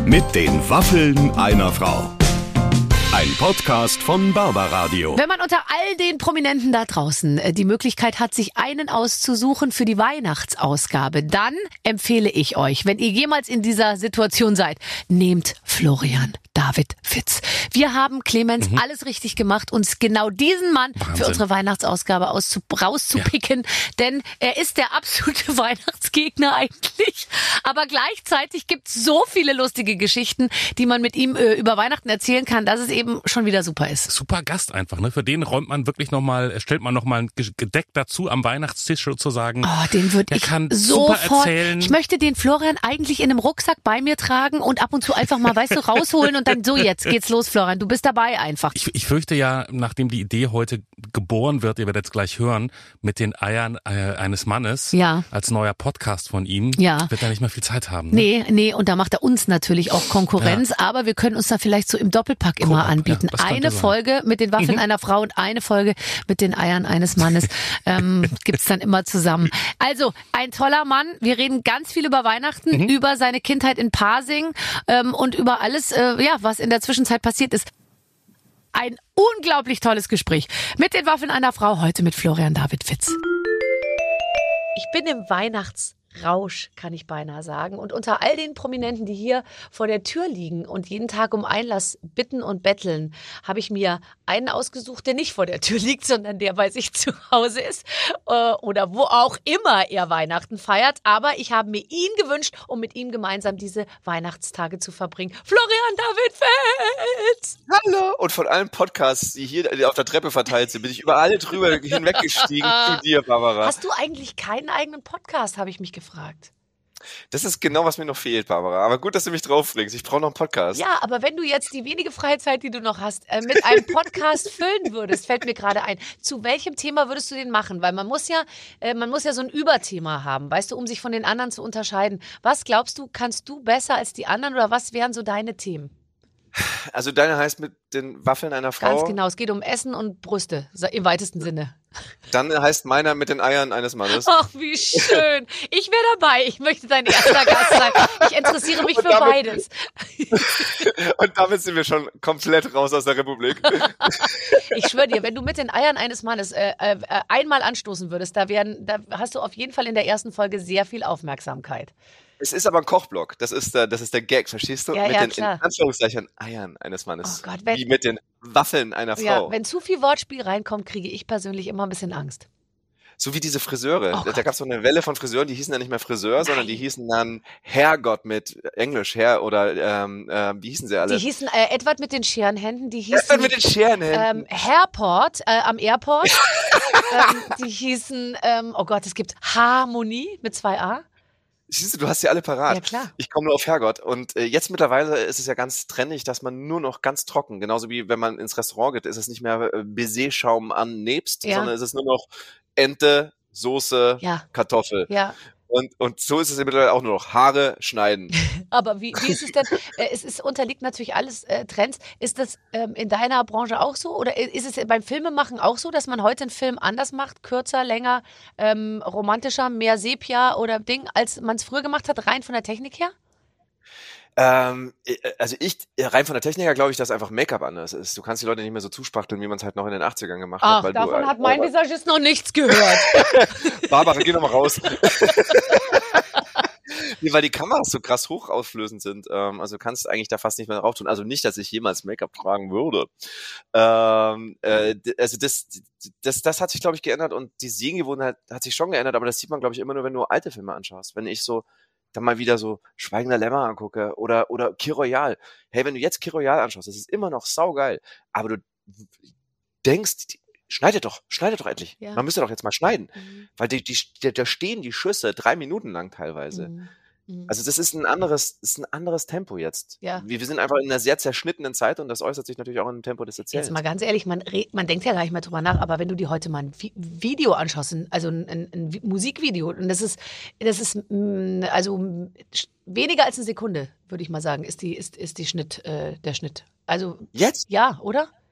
Mit den Waffeln einer Frau. Ein Podcast von Barbaradio. Wenn man unter all den Prominenten da draußen die Möglichkeit hat, sich einen auszusuchen für die Weihnachtsausgabe, dann empfehle ich euch, wenn ihr jemals in dieser Situation seid, nehmt Florian David Fitz. Wir haben, Clemens, alles richtig gemacht, uns genau diesen Mann für unsere Weihnachtsausgabe rauszupicken, denn er ist der absolute Weihnachtsgegner eigentlich. Aber gleichzeitig gibt es so viele lustige Geschichten, die man mit ihm über Weihnachten erzählen kann, dass es eben schon wieder super ist. Super Gast einfach, ne? Für den räumt man wirklich stellt man nochmal ein Gedeck dazu am Weihnachtstisch sozusagen. Oh, den würde ich kann sofort super erzählen. Ich möchte den Florian eigentlich in einem Rucksack bei mir tragen und ab und zu einfach mal, weißt du, rausholen und dann so, jetzt geht's los, Florian, du bist dabei einfach. Ich fürchte ja, nachdem die Idee heute geboren wird, ihr werdet es gleich hören, mit den Eiern eines Mannes, als neuer Podcast von ihm, wird er nicht mehr viel Zeit haben. Ne? Nee, und da macht er uns natürlich auch Konkurrenz, aber wir können uns da vielleicht so im Doppelpack immer anbieten. Eine Folge mit den Waffeln einer Frau und eine Folge mit den Eiern eines Mannes gibt's dann immer zusammen. Also, ein toller Mann. Wir reden ganz viel über Weihnachten, über seine Kindheit in Pasing und über alles, was in der Zwischenzeit passiert ist. Ein unglaublich tolles Gespräch mit den Waffeln einer Frau, heute mit Florian David Fitz. Ich bin im Weihnachtsrausch, kann ich beinahe sagen. Und unter all den Prominenten, die hier vor der Tür liegen und jeden Tag um Einlass bitten und betteln, habe ich mir einen ausgesucht, der nicht vor der Tür liegt, sondern der bei sich zu Hause ist oder wo auch immer er Weihnachten feiert. Aber ich habe mir ihn gewünscht, um mit ihm gemeinsam diese Weihnachtstage zu verbringen. Florian David Fitz! Hallo! Und von allen Podcasts, die hier auf der Treppe verteilt sind, bin ich über alle drüber hinweggestiegen zu dir, Barbara. Hast du eigentlich keinen eigenen Podcast, habe ich mich gefragt. Das ist genau, was mir noch fehlt, Barbara. Aber gut, dass du mich draufbringst. Ich brauche noch einen Podcast. Ja, aber wenn du jetzt die wenige freie Zeit, die du noch hast, mit einem Podcast füllen würdest, fällt mir gerade ein, zu welchem Thema würdest du den machen? Weil man muss ja so ein Überthema haben, weißt du, um sich von den anderen zu unterscheiden. Was glaubst du, kannst du besser als die anderen oder was wären so deine Themen? Also deine heißt mit den Waffeln einer Frau? Ganz genau, es geht um Essen und Brüste, im weitesten Sinne. Dann heißt meiner mit den Eiern eines Mannes. Ach, wie schön. Ich wäre dabei. Ich möchte dein erster Gast sein. Ich interessiere mich für beides. Und damit sind wir schon komplett raus aus der Republik. Ich schwöre dir, wenn du mit den Eiern eines Mannes einmal anstoßen würdest, da hast du auf jeden Fall in der ersten Folge sehr viel Aufmerksamkeit. Es ist aber ein Kochblock. Das ist der Gag, verstehst du? Ja, mit den klar. In Anführungszeichen Eiern eines Mannes. Oh Gott, wie mit den Waffeln einer Frau. Ja, wenn zu viel Wortspiel reinkommt, kriege ich persönlich immer ein bisschen Angst. So wie diese Friseure. Oh da gab es so eine Welle von Friseuren, die hießen dann nicht mehr Friseur, sondern die hießen dann Herrgott mit Englisch, Herr oder wie hießen sie alle? Die hießen Edward mit den Scherenhänden, die hießen Edward mit den Scherenhänden. Hairport am Airport. Die hießen, oh Gott, es gibt Harmonie mit 2 A. Siehst du, du hast sie alle parat. Ja, klar. Ich komme nur auf Herrgott. Und jetzt mittlerweile ist es ja ganz trendig, dass man nur noch ganz trocken, genauso wie wenn man ins Restaurant geht, ist es nicht mehr Baiser-Schaum an Nebst, sondern es ist nur noch Ente, Soße, Kartoffel. Ja. Und so ist es mittlerweile auch nur noch Haare schneiden. Aber wie ist es denn? Es unterliegt natürlich alles Trends. Ist das in deiner Branche auch so? Oder ist es beim Filmemachen auch so, dass man heute einen Film anders macht? Kürzer, länger, romantischer, mehr Sepia oder Ding, als man es früher gemacht hat, rein von der Technik her? Also rein von der Technik her glaube ich, dass einfach Make-up anders ist. Du kannst die Leute nicht mehr so zuspachteln, wie man es halt noch in den 80ern gemacht hat. Weil davon hat mein Visagist noch nichts gehört. Barbara, geh noch mal raus. Nee, weil die Kameras so krass hochauflösend sind. Also du kannst eigentlich da fast nicht mehr drauf tun. Also nicht, dass ich jemals Make-up tragen würde. Also das hat sich, glaube ich, geändert und die Sehgewohnheit hat sich schon geändert, aber das sieht man, glaube ich, immer nur, wenn du alte Filme anschaust. Wenn ich so dann mal wieder so Schweigender Lämmer angucke oder Kir Royal. Hey, wenn du jetzt Kir Royal anschaust, das ist immer noch saugeil. Aber du denkst, schneidet doch endlich. Ja. Man müsste doch jetzt mal schneiden. Weil da stehen die Schüsse 3 Minuten lang teilweise. Also das ist ein anderes Tempo jetzt. Ja. Wir sind einfach in einer sehr zerschnittenen Zeit und das äußert sich natürlich auch im Tempo des Erzählens. Jetzt mal ganz ehrlich, man denkt ja gar nicht mehr drüber nach, aber wenn du dir heute mal ein Video anschaust, also ein Musikvideo, und das ist also weniger als eine Sekunde, würde ich mal sagen, ist der Schnitt. Also jetzt? Ja, oder?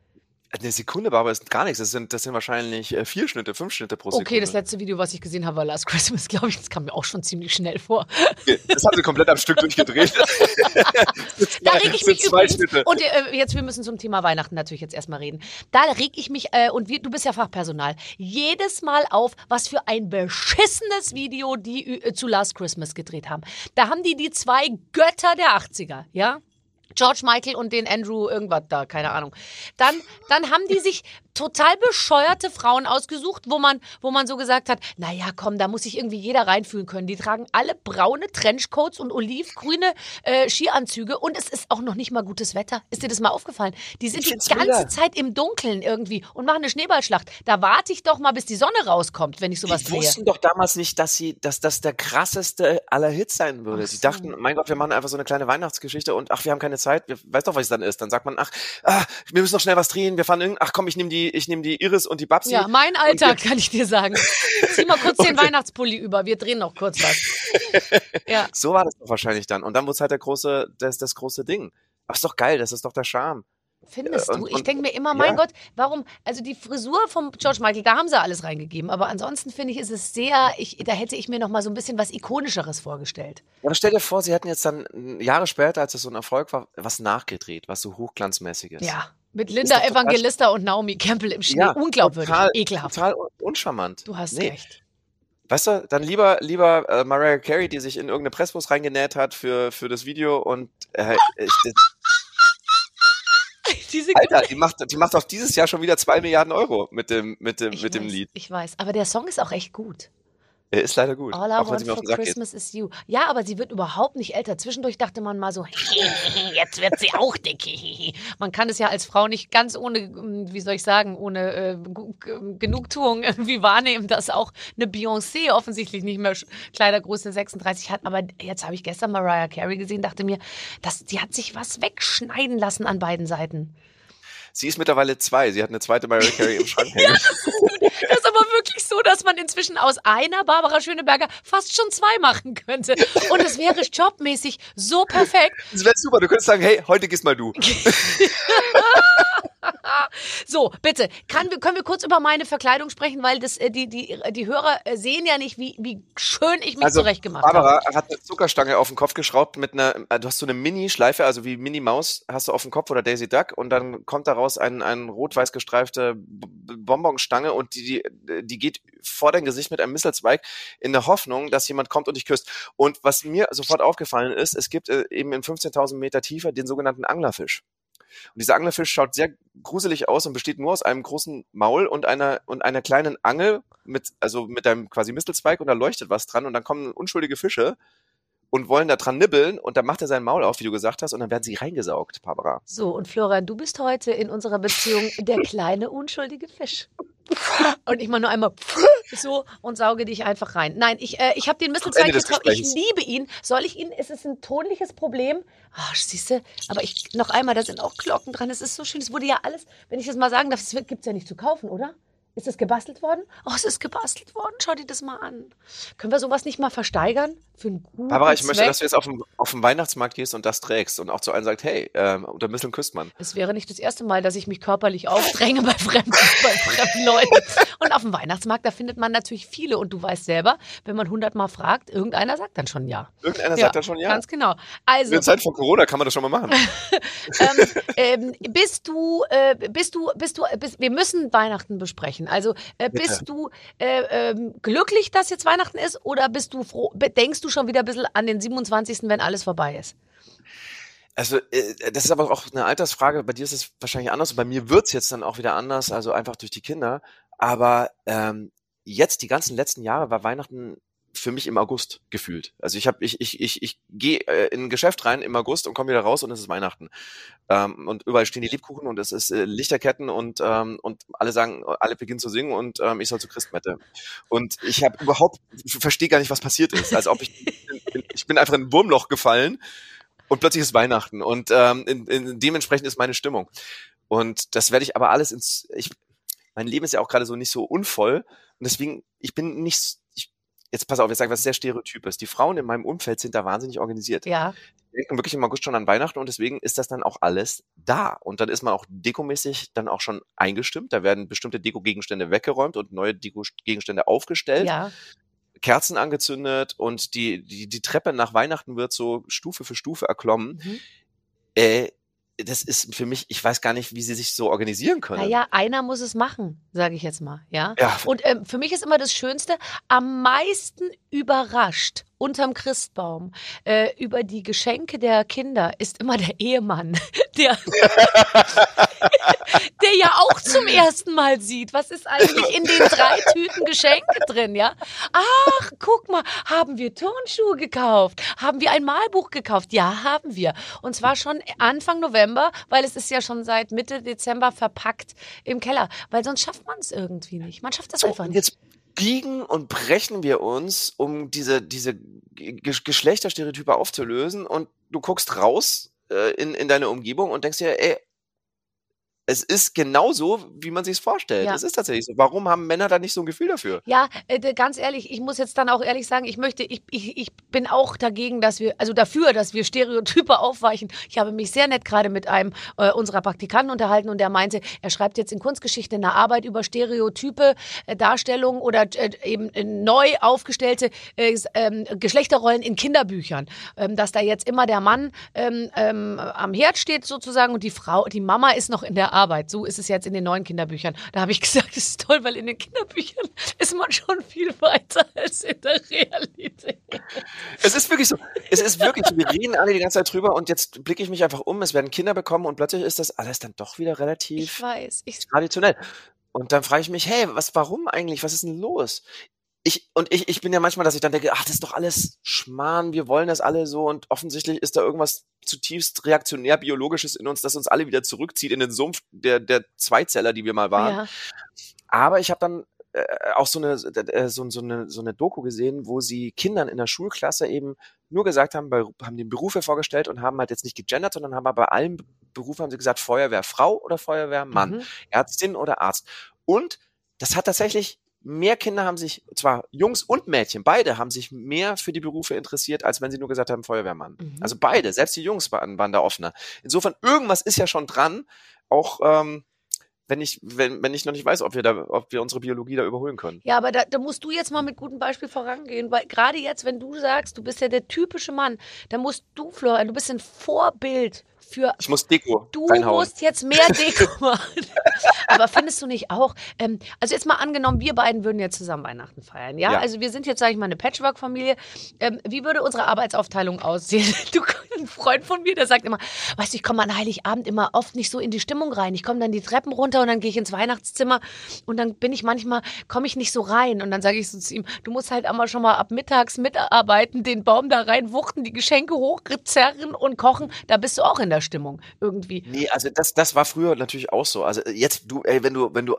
Eine Sekunde, Barbara, ist gar nichts. Das sind wahrscheinlich 4 Schnitte, 5 Schnitte pro Sekunde. Okay, das letzte Video, was ich gesehen habe, war Last Christmas, glaube ich. Das kam mir auch schon ziemlich schnell vor. Okay, das haben sie komplett am Stück durchgedreht. Da reg ich mich übrigens, und jetzt, wir müssen zum Thema Weihnachten natürlich jetzt erstmal reden. Da reg ich mich, du bist ja Fachpersonal, jedes Mal auf, was für ein beschissenes Video die zu Last Christmas gedreht haben. Da haben die 2 Götter der 80er, ja? George Michael und den Andrew irgendwas da, keine Ahnung. Dann haben die sich total bescheuerte Frauen ausgesucht, wo man so gesagt hat, naja, komm, da muss sich irgendwie jeder reinfühlen können. Die tragen alle braune Trenchcoats und olivgrüne Skianzüge und es ist auch noch nicht mal gutes Wetter. Ist dir das mal aufgefallen? Die sind die ganze Zeit im Dunkeln irgendwie und machen eine Schneeballschlacht. Da warte ich doch mal, bis die Sonne rauskommt, wenn ich sowas drehe. Die wussten doch damals nicht, dass das der krasseste aller Hits sein würde. Sie dachten, mein Gott, wir machen einfach so eine kleine Weihnachtsgeschichte und wir haben keine Zeit. Weiß doch, was es dann ist. Dann sagt man, wir müssen noch schnell was drehen. Wir fahren komm, ich nehme die Iris und die Babsi. Ja, mein Alltag, kann ich dir sagen. Zieh mal kurz den Weihnachtspulli über. Wir drehen noch kurz was. Ja. So war das doch wahrscheinlich dann. Und dann wurde es halt das große Ding. Aber ist doch geil. Das ist doch der Charme. Findest du? Ich denke mir immer, mein Gott, warum, also die Frisur vom George Michael, da haben sie alles reingegeben, aber ansonsten finde ich, ist es da hätte ich mir noch mal so ein bisschen was Ikonischeres vorgestellt. Aber stell dir vor, sie hätten jetzt dann Jahre später, als es so ein Erfolg war, was nachgedreht, was so hochglanzmäßiges. Ja, mit Linda Evangelista und Naomi Campbell im Schnee. Ja, unglaubwürdig, ekelhaft. Total uncharmant. Du hast recht. Weißt du, dann lieber Mariah Carey, die sich in irgendeine Presswurst reingenäht hat für das Video und Alter, die macht auf dieses Jahr schon wieder 2 Milliarden Euro mit dem Lied. Ich weiß, aber der Song ist auch echt gut. Er ist leider gut. All I want for Christmas is you. Ja, aber sie wird überhaupt nicht älter. Zwischendurch dachte man mal so, jetzt wird sie auch dick. Man kann es ja als Frau nicht ganz ohne, wie soll ich sagen, ohne Genugtuung irgendwie wahrnehmen, dass auch eine Beyoncé offensichtlich nicht mehr Kleidergröße 36 hat. Aber jetzt habe ich gestern Mariah Carey gesehen, dachte mir, die hat sich was wegschneiden lassen an beiden Seiten. Sie ist mittlerweile 2. Sie hat eine zweite Mariah Carey im Schrank hängen. Ja, das ist aber wirklich so, dass man inzwischen aus einer Barbara Schöneberger fast schon 2 machen könnte. Und es wäre jobmäßig so perfekt. Das wäre super. Du könntest sagen, hey, heute gehst mal du. So, bitte, können wir kurz über meine Verkleidung sprechen, weil die Hörer sehen ja nicht, wie schön ich mich zurechtgemacht habe. Barbara hat eine Zuckerstange auf den Kopf geschraubt du hast so eine Mini-Schleife, also wie Minnie Maus hast du auf dem Kopf oder Daisy Duck und dann kommt daraus ein rot-weiß gestreifte Bonbonstange und die geht vor dein Gesicht mit einem Mistelzweig in der Hoffnung, dass jemand kommt und dich küsst. Und was mir sofort aufgefallen ist, es gibt eben in 15.000 Meter Tiefe den sogenannten Anglerfisch. Und dieser Anglerfisch schaut sehr gruselig aus und besteht nur aus einem großen Maul und einer kleinen Angel mit einem quasi Mistelzweig und da leuchtet was dran und dann kommen unschuldige Fische und wollen da dran nibbeln und dann macht er sein Maul auf, wie du gesagt hast, und dann werden sie reingesaugt, Barbara. So, und Florian, du bist heute in unserer Beziehung der kleine, unschuldige Fisch. Und ich mache nur einmal so und sauge dich einfach rein. Nein, ich habe den Mistelzweig getroffen. Ich liebe ihn. Soll ich ihn? Ist es ein tonliches Problem? Ach, siehst du? Aber noch einmal, da sind auch Glocken dran. Es ist so schön. Es wurde ja alles, wenn ich das mal sagen darf, es gibt es ja nicht zu kaufen, oder? Ist das gebastelt worden? Oh, es ist gebastelt worden. Schau dir das mal an. Können wir sowas nicht mal versteigern? Für einen guten Barbara, ich möchte, dass du jetzt auf den Weihnachtsmarkt gehst und das trägst und auch zu allen sagt, hey, unter Misteln küsst man. Es wäre nicht das erste Mal, dass ich mich körperlich aufdränge bei fremden Leuten. Und auf dem Weihnachtsmarkt, da findet man natürlich viele. Und du weißt selber, wenn man 100 Mal fragt, irgendeeiner sagt dann schon ja. Irgendeiner sagt dann schon ja. Ganz genau. Also, in der Zeit von Corona kann man das schon mal machen. Wir müssen Weihnachten besprechen. Also bist du glücklich, dass jetzt Weihnachten ist oder bist du froh, denkst du schon wieder ein bisschen an den 27., wenn alles vorbei ist? Also das ist aber auch eine Altersfrage. Bei dir ist es wahrscheinlich anders und bei mir wird's jetzt dann auch wieder anders, also einfach durch die Kinder. Aber jetzt, die ganzen letzten Jahre, war Weihnachten für mich im August gefühlt. Also ich gehe in ein Geschäft rein im August und komme wieder raus und es ist Weihnachten. Und überall stehen die Lebkuchen und es ist Lichterketten und alle beginnen zu singen und ich soll zur Christmette. Und ich verstehe gar nicht, was passiert ist. Als ob ich bin einfach in ein Wurmloch gefallen und plötzlich ist Weihnachten und dementsprechend ist meine Stimmung. Und das werde ich aber alles mein Leben ist ja auch gerade so nicht so unvoll und deswegen, jetzt pass auf, jetzt sag ich was sehr Stereotypes. Die Frauen in meinem Umfeld sind da wahnsinnig organisiert. Ja. Die denken wirklich im August schon an Weihnachten und deswegen ist das dann auch alles da. Und dann ist man auch dekomäßig dann auch schon eingestimmt. Da werden bestimmte Deko-Gegenstände weggeräumt und neue Deko-Gegenstände aufgestellt. Ja. Kerzen angezündet und die Treppe nach Weihnachten wird so Stufe für Stufe erklommen. Das ist für mich, ich weiß gar nicht, wie sie sich so organisieren können. Naja, einer muss es machen, sage ich jetzt mal. Ja. Ja. Und für mich ist immer das Schönste, am meisten überrascht unterm Christbaum über die Geschenke der Kinder ist immer der Ehemann, der ja auch zum ersten Mal sieht, was ist eigentlich in den 3 Tüten Geschenke drin, ja? Ach, guck mal, haben wir Turnschuhe gekauft? Haben wir ein Malbuch gekauft? Ja, haben wir. Und zwar schon Anfang November, weil es ist ja schon seit Mitte Dezember verpackt im Keller, weil sonst schafft man es irgendwie nicht. Man schafft das einfach nicht. Jetzt biegen und brechen wir uns, um diese Geschlechterstereotype aufzulösen und du guckst raus in deine Umgebung und denkst dir, ey, es ist genauso, wie man sich es vorstellt. Es ist tatsächlich so. Warum haben Männer da nicht so ein Gefühl dafür? Ja, ganz ehrlich, ich muss jetzt dann auch ehrlich sagen, ich bin auch dagegen, dafür, dass wir Stereotype aufweichen. Ich habe mich sehr nett gerade mit einem unserer Praktikanten unterhalten und der meinte, er schreibt jetzt in Kunstgeschichte eine Arbeit über Stereotype, Darstellungen oder eben neu aufgestellte Geschlechterrollen in Kinderbüchern. Dass da jetzt immer der Mann am Herd steht sozusagen und die Mama ist noch in der Arbeit. So ist es jetzt in den neuen Kinderbüchern. Da habe ich gesagt, das ist toll, weil in den Kinderbüchern ist man schon viel weiter als in der Realität. Es ist wirklich so. Es ist wirklich so. Wir reden alle die ganze Zeit drüber und jetzt blicke ich mich einfach um. Es werden Kinder bekommen und plötzlich ist das alles dann doch wieder relativ traditionell. Und dann frage ich mich, hey, warum eigentlich? Was ist denn los? Ich bin ja manchmal, dass ich dann denke, ach, das ist doch alles Schmarrn, wir wollen das alle so und offensichtlich ist da irgendwas zutiefst reaktionär Biologisches in uns, das uns alle wieder zurückzieht in den Sumpf der Zweizeller, die wir mal waren. Ja. Aber ich habe dann auch so eine Doku gesehen, wo sie Kindern in der Schulklasse eben nur gesagt haben den Berufe vorgestellt und haben halt jetzt nicht gegendert, sondern haben aber bei allen Berufen haben sie gesagt, Feuerwehrfrau oder Feuerwehrmann, Ärztin oder Arzt. Und das hat tatsächlich mehr Kinder haben sich, zwar Jungs und Mädchen, beide haben sich mehr für die Berufe interessiert, als wenn sie nur gesagt haben, Feuerwehrmann. Also beide, selbst die Jungs waren da offener. Insofern, irgendwas ist ja schon dran, auch wenn ich noch nicht weiß, ob wir unsere Biologie da überholen können. Ja, aber da musst du jetzt mal mit gutem Beispiel vorangehen, weil gerade jetzt, wenn du sagst, du bist ja der typische Mann, dann musst du, Florian, du bist ein Vorbild ich muss Deko reinhauen. Du musst jetzt mehr Deko machen. Aber findest du nicht auch, also jetzt mal angenommen, wir beiden würden jetzt zusammen Weihnachten feiern, ja? Also wir sind jetzt, sage ich mal, eine Patchwork-Familie. Wie würde unsere Arbeitsaufteilung aussehen? Ein Freund von mir, der sagt immer, weißt du, ich komme an Heiligabend immer oft nicht so in die Stimmung rein. Ich komme dann die Treppen runter und dann gehe ich ins Weihnachtszimmer und dann komme ich nicht so rein. Und dann sage ich so zu ihm, du musst halt einmal schon mal ab mittags mitarbeiten, den Baum da reinwuchten, die Geschenke hochzerren und kochen. Da bist du auch in der Stimmung irgendwie. Nee, also das war früher natürlich auch so. Also jetzt wenn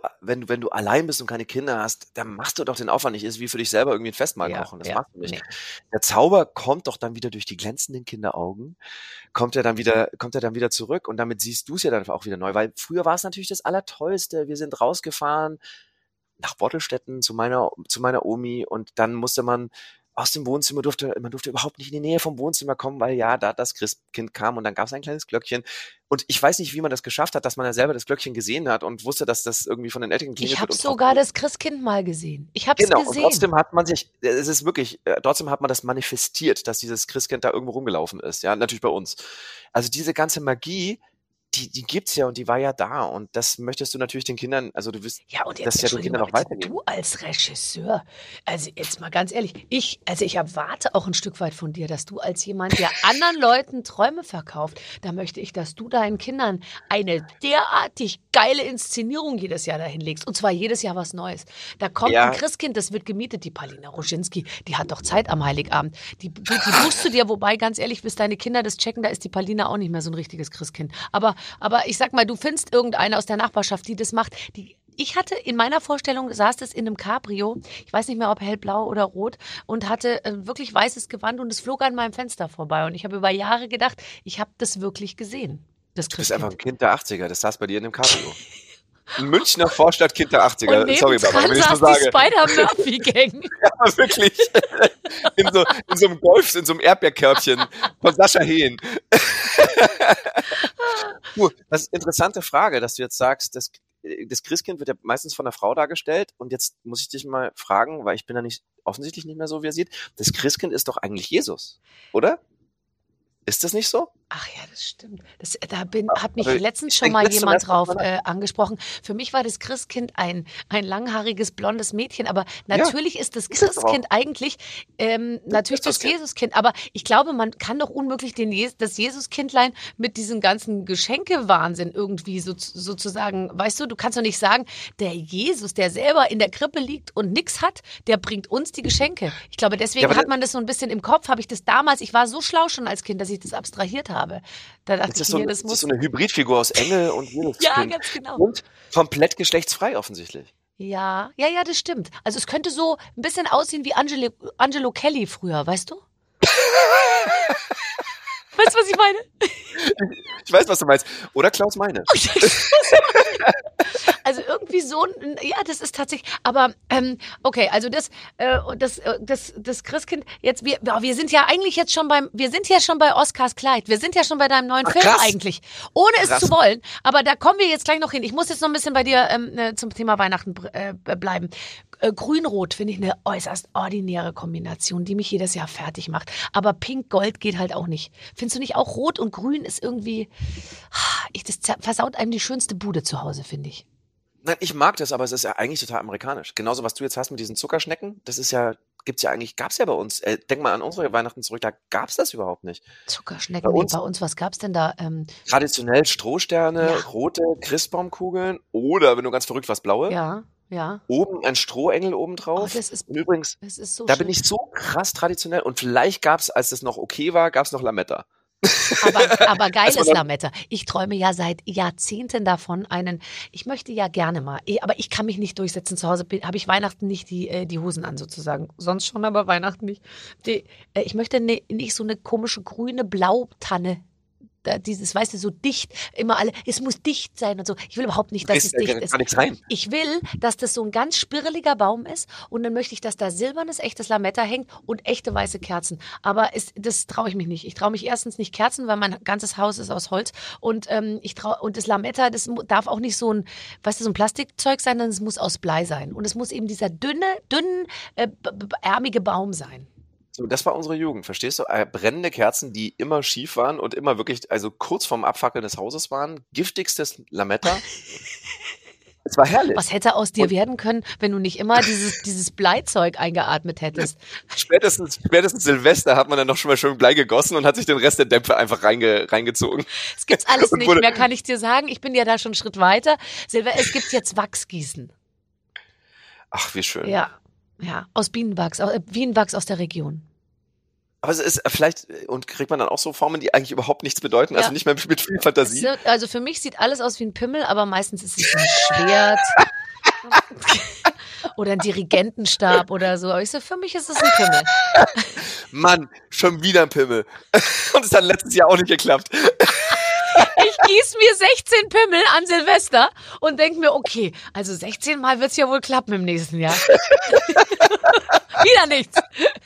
du allein bist und keine Kinder hast, dann machst du doch den Aufwand nicht. Ist wie für dich selber irgendwie ein Festmahl kochen. Das machst du nicht. Nee. Der Zauber kommt doch dann wieder durch die glänzenden Kinderaugen, kommt er dann wieder zurück und damit siehst du es ja dann auch wieder neu, weil früher war es natürlich das Allertollste. Wir sind rausgefahren nach Bottelstetten zu meiner Omi und dann musste man aus dem Wohnzimmer man durfte überhaupt nicht in die Nähe vom Wohnzimmer kommen, weil ja, da das Christkind kam und dann gab es ein kleines Glöckchen. Und ich weiß nicht, wie man das geschafft hat, dass man ja selber das Glöckchen gesehen hat und wusste, dass das irgendwie von den Eltern klingelt. Ich habe sogar das Christkind mal gesehen. Ich habe es gesehen. Und trotzdem hat man trotzdem hat man das manifestiert, dass dieses Christkind da irgendwo rumgelaufen ist. Ja, natürlich bei uns. Also diese ganze Magie, die gibt's ja und die war ja da und das möchtest du natürlich den Kindern, also du wirst das ja den Kindern auch weitergeben. Du als Regisseur, also jetzt mal ganz ehrlich, ich erwarte auch ein Stück weit von dir, dass du als jemand, der anderen Leuten Träume verkauft, da möchte ich, dass du deinen Kindern eine derartig geile Inszenierung jedes Jahr dahin legst und zwar jedes Jahr was Neues. Da kommt ein Christkind, das wird gemietet, die Paulina Roginski, die hat doch Zeit am Heiligabend. Die buchst du dir, wobei ganz ehrlich, bis deine Kinder das checken, da ist die Paulina auch nicht mehr so ein richtiges Christkind. Aber ich sag mal, du findest irgendeine aus der Nachbarschaft, die das macht. Ich hatte in meiner Vorstellung, saß das in einem Cabrio, ich weiß nicht mehr, ob hellblau oder rot, und hatte wirklich weißes Gewand und es flog an meinem Fenster vorbei. Und ich habe über Jahre gedacht, ich habe das wirklich gesehen. Das du bist einfach ein Kind der 80er, das saß bei dir in einem Cabrio. Ein Münchner Vorstadtkind der 80er. Und sorry, Barbara, wenn ich so sage. Die Spider-Murphy-Gang. Ja, wirklich. In so einem Golf, in so einem Erdbeerkörbchen von Sascha Hehn. Das ist eine interessante Frage, dass du jetzt sagst, das Christkind wird ja meistens von einer Frau dargestellt. Und jetzt muss ich dich mal fragen, weil ich bin da offensichtlich nicht mehr so, wie er sieht. Das Christkind ist doch eigentlich Jesus, oder? Ist das nicht so? Ach ja, das stimmt. Hat mich letztens schon mal jemand drauf angesprochen. Für mich war das Christkind ein langhaariges, blondes Mädchen. Aber natürlich ist das Christkind eigentlich natürlich das Jesuskind. Aber ich glaube, man kann doch unmöglich das Jesuskindlein mit diesem ganzen Geschenkewahnsinn irgendwie sozusagen, weißt du kannst doch nicht sagen, der Jesus, der selber in der Krippe liegt und nichts hat, der bringt uns die Geschenke. Ich glaube, deswegen hat man das so ein bisschen im Kopf, habe ich das damals, ich war so schlau schon als Kind, dass ich das abstrahiert habe. Da dachte ich mir, das muss... Das ist so eine Hybridfigur aus Engel und Jesus. Ja, ganz genau. Und komplett geschlechtsfrei offensichtlich. Ja, das stimmt. Also es könnte so ein bisschen aussehen wie Angelo Kelly früher, weißt du? Weißt du, was ich meine? Ich weiß, was du meinst. Oder Klaus Meine. Also irgendwie so, das ist tatsächlich, aber okay, also das Christkind, jetzt, wir sind ja eigentlich jetzt schon bei Oscars Kleid, wir sind ja schon bei deinem neuen Film eigentlich, ohne es zu wollen, aber da kommen wir jetzt gleich noch hin. Ich muss jetzt noch ein bisschen bei dir zum Thema Weihnachten bleiben. Grün-Rot finde ich eine äußerst ordinäre Kombination, die mich jedes Jahr fertig macht, aber Pink-Gold geht halt auch nicht. Findest du nicht auch Rot und Grün ist irgendwie, das versaut einem die schönste Bude zu Hause, finde ich. Nein, ich mag das, aber es ist ja eigentlich total amerikanisch. Genauso, was du jetzt hast mit diesen Zuckerschnecken, das ist ja, gab's ja bei uns. Denk mal an unsere Weihnachten zurück, da gab's das überhaupt nicht. Zuckerschnecken, bei uns, was gab's denn da? Traditionell Strohsterne, rote Christbaumkugeln oder, wenn du ganz verrückt warst, blaue. Ja. Oben ein Strohengel obendrauf. Das ist, und übrigens, das ist so da schön. bin ich so krass traditionell und vielleicht gab's, als es noch okay war, gab's noch Lametta. Aber geiles Lametta. Ich träume ja seit Jahrzehnten davon ich möchte ja gerne mal, aber ich kann mich nicht durchsetzen. Zu Hause habe ich Weihnachten nicht die Hosen an sozusagen. Sonst schon, aber Weihnachten nicht. Ich möchte nicht so eine komische grüne Blautanne. Dieses, weißt du, so dicht, immer es muss dicht sein und so. Ich will überhaupt nicht, dass es dicht ist. Ich will, dass das so ein ganz spirreliger Baum ist und dann möchte ich, dass da silbernes, echtes Lametta hängt und echte weiße Kerzen. Aber das traue ich mich nicht. Ich traue mich erstens nicht Kerzen, weil mein ganzes Haus ist aus Holz und und das Lametta, das darf auch nicht so ein Plastikzeug sein, sondern es muss aus Blei sein und es muss eben dieser dünne, ärmige Baum sein. So, das war unsere Jugend, verstehst du? Brennende Kerzen, die immer schief waren und immer wirklich, also kurz vorm Abfackeln des Hauses waren. Giftigstes Lametta. Es war herrlich. Was hätte aus dir werden können, wenn du nicht immer dieses Bleizeug eingeatmet hättest? Spätestens Silvester hat man dann noch schon mal schön Blei gegossen und hat sich den Rest der Dämpfe einfach reingezogen. Es gibt's alles nicht mehr, kann ich dir sagen. Ich bin ja da schon einen Schritt weiter. Es gibt jetzt Wachsgießen. Ach, wie schön. Ja, aus Bienenwachs aus der Region. Aber es ist vielleicht, und kriegt man dann auch so Formen, die eigentlich überhaupt nichts bedeuten, also nicht mehr mit viel Fantasie? Also für mich sieht alles aus wie ein Pimmel, aber meistens ist es ein Schwert oder ein Dirigentenstab oder so. Aber für mich ist es ein Pimmel. Mann, schon wieder ein Pimmel. Und es hat letztes Jahr auch nicht geklappt. Ich gieße mir 16 Pimmel an Silvester und denke mir, okay, also 16 Mal wird es ja wohl klappen im nächsten Jahr. Wieder nichts.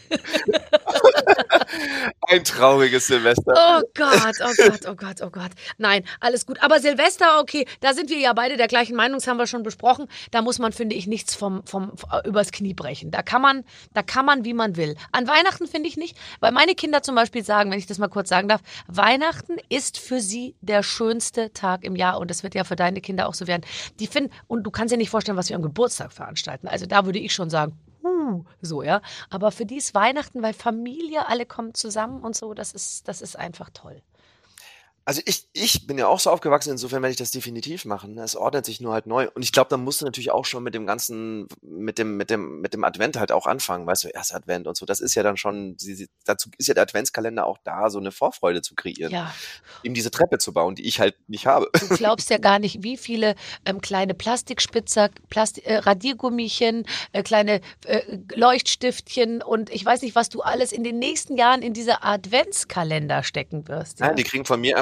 Ein trauriges Silvester. Oh Gott. Nein, alles gut. Aber Silvester, okay, da sind wir ja beide der gleichen Meinung, das haben wir schon besprochen. Da muss man, finde ich, nichts übers Knie brechen. Da kann man, wie man will. An Weihnachten finde ich nicht, weil meine Kinder zum Beispiel sagen, wenn ich das mal kurz sagen darf, Weihnachten ist für sie der schönste Tag im Jahr und das wird ja für deine Kinder auch so werden. Die finden, und du kannst dir nicht vorstellen, was wir am Geburtstag veranstalten. Also da würde ich schon sagen, so, ja. Aber für die ist Weihnachten, weil Familie, alle kommen zusammen und so, das ist einfach toll. Also ich bin ja auch so aufgewachsen, insofern werde ich das definitiv machen. Es ordnet sich nur halt neu. Und ich glaube, da musst du natürlich auch schon mit dem ganzen, mit dem Advent halt auch anfangen, weißt du, erster Advent und so. Das ist ja dann schon, dazu ist ja der Adventskalender auch da, so eine Vorfreude zu kreieren. Ja. Eben diese Treppe zu bauen, die ich halt nicht habe. Du glaubst ja gar nicht, wie viele kleine Plastikspitzer, Radiergummischen, kleine Leuchtstiftchen und ich weiß nicht, was du alles in den nächsten Jahren in diese Adventskalender stecken wirst. Ja? Nein, die kriegen von mir einfach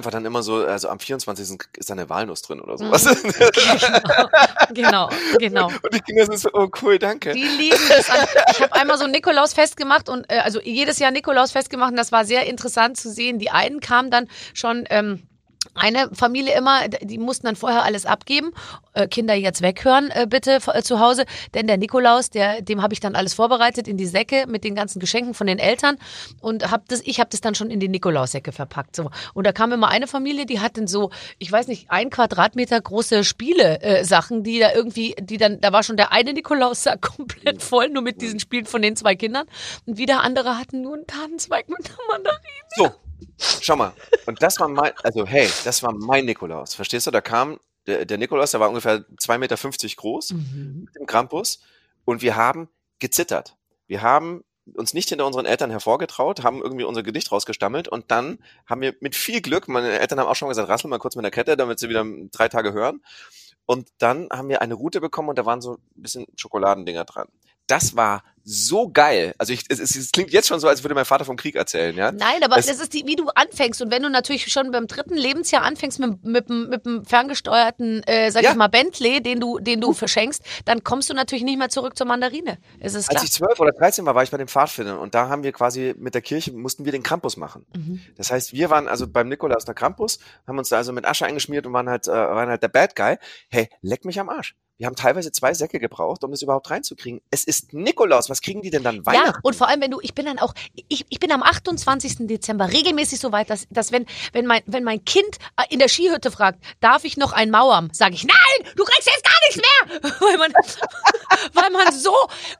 einfach dann immer so, also am 24. ist da eine Walnuss drin oder sowas. Genau. Und die Kinder sind so, oh cool, danke. Die lieben das. Ich habe einmal so ein Nikolausfest gemacht und also jedes Jahr Nikolausfest gemacht und das war sehr interessant zu sehen. Die einen kamen dann schon eine Familie immer, die mussten dann vorher alles abgeben. Kinder jetzt weghören, bitte zu Hause. Denn der Nikolaus, dem habe ich dann alles vorbereitet in die Säcke mit den ganzen Geschenken von den Eltern. Und ich habe das dann schon in die Nikolaussäcke verpackt. So. Und da kam immer eine Familie, die hatten so, ich weiß nicht, 1 Quadratmeter große Spiele-Sachen, da war schon der eine Nikolaussack komplett voll, nur mit diesen Spielen von den 2 Kindern. Und wieder andere hatten nur einen Tannenzweig mit einer Mandarine. So. Schau mal, und das war mein Nikolaus, verstehst du? Da kam der Nikolaus, der war ungefähr 2,50 Meter groß, mit dem Krampus, und wir haben gezittert. Wir haben uns nicht hinter unseren Eltern hervorgetraut, haben irgendwie unser Gedicht rausgestammelt und dann haben wir mit viel Glück, meine Eltern haben auch schon gesagt, rassel mal kurz mit der Kette, damit sie wieder 3 Tage hören, und dann haben wir eine Route bekommen und da waren so ein bisschen Schokoladendinger dran. Das war so geil. Also es klingt jetzt schon so, als würde mein Vater vom Krieg erzählen, ja? Nein, aber das ist wie du anfängst. Und wenn du natürlich schon beim 3. Lebensjahr anfängst mit dem ferngesteuerten, ich mal, Bentley, den du verschenkst, dann kommst du natürlich nicht mehr zurück zur Mandarine. Es ist klar. Als ich 12 oder 13 war ich bei den Pfadfindern und da haben wir quasi mit der Kirche, mussten wir den Krampus machen. Das heißt, wir waren also beim Nikolaus der Krampus, haben uns da also mit Asche eingeschmiert und waren halt der Bad Guy. Hey, leck mich am Arsch. Wir haben teilweise 2 Säcke gebraucht, um das überhaupt reinzukriegen. Es ist Nikolaus. Was kriegen die denn dann Weihnachten? Ja, und vor allem, ich bin am 28. Dezember regelmäßig so weit, dass wenn mein Kind in der Skihütte fragt, darf ich noch ein Mauern? Sage ich, nein, du kriegst jetzt gar nichts mehr. Weil man so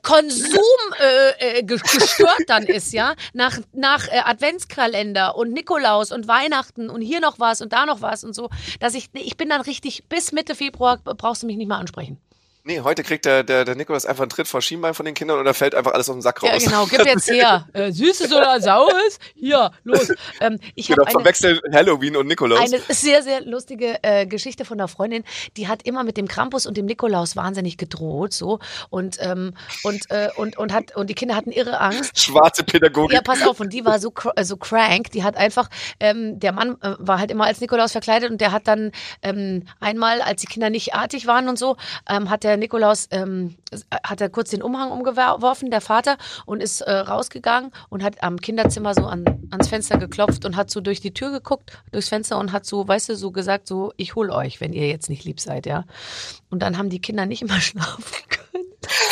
gestört dann ist, ja, nach Adventskalender und Nikolaus und Weihnachten und hier noch was und da noch was und so, dass ich bin dann richtig, bis Mitte Februar brauchst du mich nicht mehr ansprechen. Nee, heute kriegt der Nikolaus einfach einen Tritt vor Schienbein von den Kindern und da fällt einfach alles aus dem Sack raus. Ja, genau, gib jetzt her. Süßes oder Saures? Hier, los. Ich verwechseln Halloween und Nikolaus. Eine sehr, sehr lustige Geschichte von einer Freundin, die hat immer mit dem Krampus und dem Nikolaus wahnsinnig gedroht, so. Und die Kinder hatten irre Angst. Schwarze Pädagogik. Ja, pass auf, und die war so crank, die hat einfach, der Mann war halt immer als Nikolaus verkleidet und der hat dann einmal, als die Kinder nicht artig waren und so, hat der Nikolaus hat er kurz den Umhang umgeworfen, der Vater, und ist rausgegangen und hat am Kinderzimmer so ans Fenster geklopft und hat so durch die Tür geguckt, durchs Fenster, und hat so, weißt du, so gesagt, so, ich hol euch, wenn ihr jetzt nicht lieb seid, ja. Und dann haben die Kinder nicht immer schlafen können.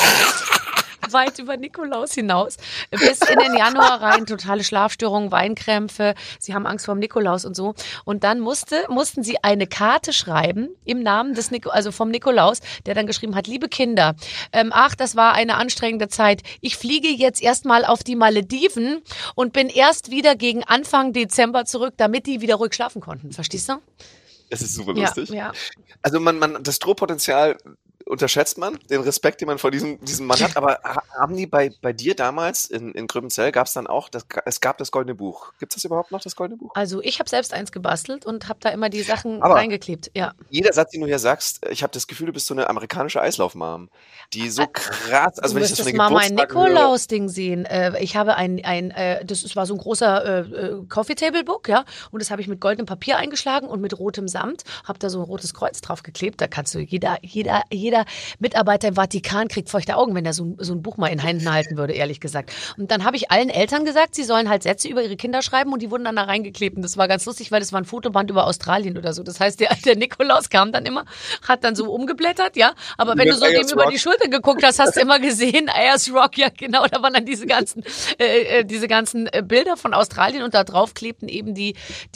Weit über Nikolaus hinaus, bis in den Januar rein, totale Schlafstörungen, Weinkrämpfe, sie haben Angst vor dem Nikolaus und so. Und dann mussten sie eine Karte schreiben im Namen vom Nikolaus, der dann geschrieben hat, liebe Kinder, das war eine anstrengende Zeit. Ich fliege jetzt erstmal auf die Malediven und bin erst wieder gegen Anfang Dezember zurück, damit die wieder ruhig schlafen konnten. Verstehst du? Es ist super lustig. Ja. Also das Drohpotenzial unterschätzt man, den Respekt, den man vor diesem Mann hat, aber haben die bei dir damals in Gröbenzell, gab es dann auch, es gab das Goldene Buch. Gibt es das überhaupt noch, das Goldene Buch? Also ich habe selbst eins gebastelt und habe da immer die Sachen reingeklebt, ja. Jeder Satz, den du hier sagst, ich habe das Gefühl, du bist so eine amerikanische Eislaufmom, die so krass, also wenn ich das von der mal mein Nikolaus-Ding sehen. Ich habe das war so ein großer Coffee Table Book, ja, und das habe ich mit goldenem Papier eingeschlagen und mit rotem Samt, habe da so ein rotes Kreuz drauf geklebt, da kannst du jeder Mitarbeiter im Vatikan kriegt feuchte Augen, wenn er so ein Buch mal in Händen halten würde, ehrlich gesagt. Und dann habe ich allen Eltern gesagt, sie sollen halt Sätze über ihre Kinder schreiben und die wurden dann da reingeklebt. Und das war ganz lustig, weil das war ein Fotoband über Australien oder so. Das heißt, der Nikolaus kam dann immer, hat dann so umgeblättert, ja. Aber wenn du so dem über die Schulter geguckt hast, hast du immer gesehen, Ayers Rock, ja genau, da waren dann diese ganzen Bilder von Australien und da drauf klebten eben die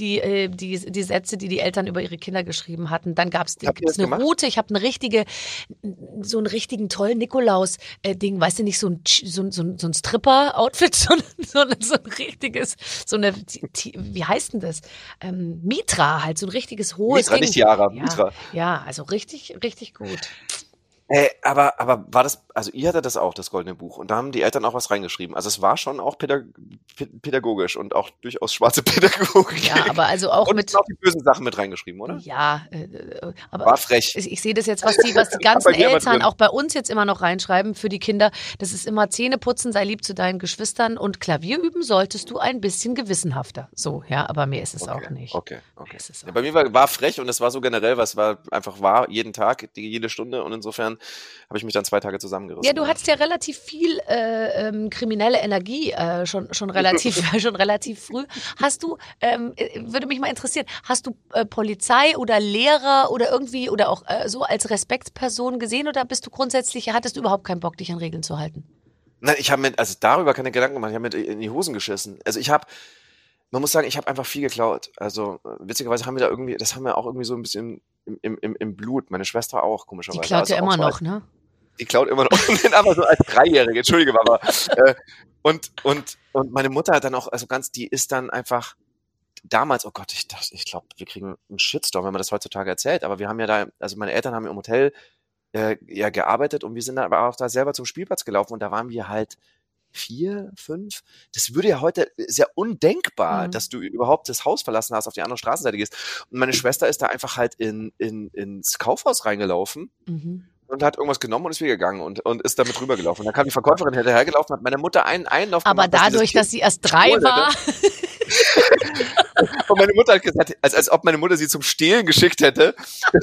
Sätze, die Eltern über ihre Kinder geschrieben hatten. Dann gibt's eine Route, ich habe so einen richtigen tollen Nikolaus-Ding, weißt du, nicht so ein Stripper-Outfit, sondern so ein richtiges, wie heißt denn das? Mitra halt, so ein richtiges hohes Mitra, Ding. nicht Tiara, Mitra. Ja, also richtig, richtig gut. Aber war das, also ihr hattet das auch, das Goldene Buch, und da haben die Eltern auch was reingeschrieben. Also es war schon auch pädagogisch und auch durchaus schwarze Pädagogik. Ja, aber also auch und mit... auch die bösen Sachen mit reingeschrieben, oder? Ja, aber... War frech. Ich sehe das jetzt, was die ganzen Eltern auch bei uns jetzt immer noch reinschreiben für die Kinder. Das ist immer Zähne putzen, sei lieb zu deinen Geschwistern und Klavier üben solltest du ein bisschen gewissenhafter. So, ja, aber mehr ist es auch nicht. Okay. Ja, bei mir war frech und es war so generell, was war einfach wahr, jeden Tag, jede Stunde, und insofern habe ich mich dann 2 Tage zusammengerissen. Ja, du hattest ja relativ viel kriminelle Energie schon relativ früh. Hast du, würde mich mal interessieren, hast du Polizei oder Lehrer oder irgendwie oder auch so als Respektsperson gesehen, oder bist du grundsätzlich, hattest du überhaupt keinen Bock, dich an Regeln zu halten? Nein, ich habe mir darüber keine Gedanken gemacht, ich habe mir in die Hosen geschissen. Also man muss sagen, ich habe einfach viel geklaut. Also witzigerweise haben wir auch irgendwie so ein bisschen im Blut. Meine Schwester auch, komischerweise. Die klaut ja immer noch, ne? Die klaut immer noch, aber so als 3-Jährige, Entschuldige Mama. Und meine Mutter hat dann auch, also die ist dann einfach damals, oh Gott, ich glaube, wir kriegen einen Shitstorm, wenn man das heutzutage erzählt, aber wir haben ja da, also meine Eltern haben im Hotel gearbeitet und wir sind dann aber auch da selber zum Spielplatz gelaufen und da waren wir halt 4, 5. Das würde ja heute sehr undenkbar, dass du überhaupt das Haus verlassen hast, auf die andere Straßenseite gehst. Und meine Schwester ist da einfach halt ins Kaufhaus reingelaufen und hat irgendwas genommen und ist wieder gegangen und ist damit rübergelaufen. Und dann kam die Verkäuferin hinterhergelaufen, hat meiner Mutter einen Einlauf gemacht. Aber dadurch, dass sie erst 3 war... Und meine Mutter hat gesagt, als ob meine Mutter sie zum Stehlen geschickt hätte.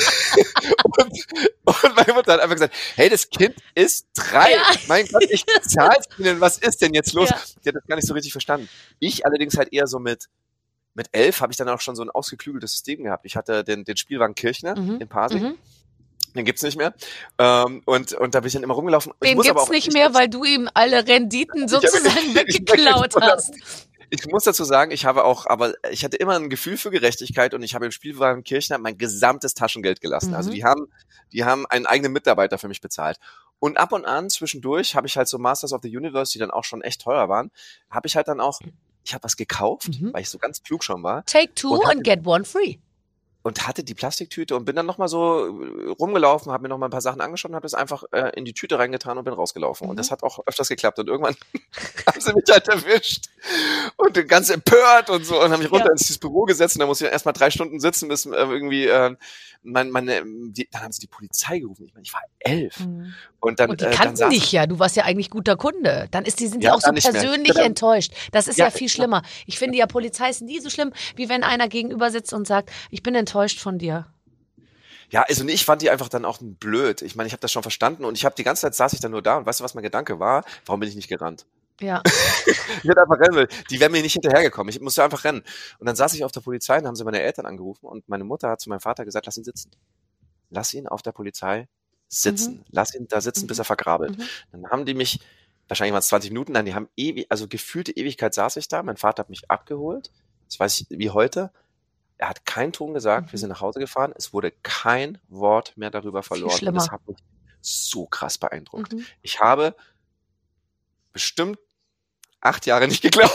und meine Mutter hat einfach gesagt, hey, das Kind ist 3. Ja. Mein Gott, ich zahl's Ihnen. Was ist denn jetzt los? Ja. Die hat das gar nicht so richtig verstanden. Ich allerdings halt eher so mit 11 habe ich dann auch schon so ein ausgeklügeltes System gehabt. Ich hatte den Spielwagen Kirchner in Pasing. Den gibt's nicht mehr. Und da bin ich dann immer rumgelaufen. Den gibt's nicht mehr, weil du ihm alle Renditen sozusagen weggeklaut hast. Ich muss dazu sagen, ich hatte immer ein Gefühl für Gerechtigkeit und ich habe im Spielwagen Kirchner mein gesamtes Taschengeld gelassen. Also die haben einen eigenen Mitarbeiter für mich bezahlt. Und ab und an zwischendurch habe ich halt so Masters of the Universe, die dann auch schon echt teuer waren, habe ich halt dann auch, ich habe was gekauft, weil ich so ganz klug schon war. Take 2 and get 1 free. Und hatte die Plastiktüte und bin dann nochmal so rumgelaufen, habe mir nochmal ein paar Sachen angeschaut und habe das einfach in die Tüte reingetan und bin rausgelaufen. Und das hat auch öfters geklappt. Und irgendwann haben sie mich halt erwischt und ganz empört und so und haben mich runter ins Büro gesetzt und da musste ich erstmal 3 Stunden sitzen, bis irgendwie dann haben sie die Polizei gerufen. Ich meine, ich war 11. Und die kannten dich ja, du warst ja eigentlich guter Kunde. Dann sind die auch so persönlich enttäuscht. Das ist ja viel schlimmer. Ich finde ja, Polizei ist nie so schlimm, wie wenn einer gegenüber sitzt und sagt, ich bin enttäuscht von dir. Ja, also ich fand die einfach dann auch blöd. Ich meine, ich habe das schon verstanden und die ganze Zeit saß ich dann nur da und weißt du, was mein Gedanke war? Warum bin ich nicht gerannt? Ja. Ich hätte einfach rennen will. Die wären mir nicht hinterhergekommen. Ich musste einfach rennen. Und dann saß ich auf der Polizei und haben sie meine Eltern angerufen und meine Mutter hat zu meinem Vater gesagt, lass ihn sitzen. Lass ihn auf der Polizei sitzen. Lass ihn da sitzen, bis er vergrabelt. Dann haben die mich, wahrscheinlich waren es 20 Minuten, dann die haben also gefühlte Ewigkeit saß ich da. Mein Vater hat mich abgeholt. Das weiß ich wie heute. Er hat keinen Ton gesagt. Wir sind nach Hause gefahren. Es wurde kein Wort mehr darüber verloren. Und das hat mich so krass beeindruckt. Ich habe bestimmt 8 Jahre nicht geklaut.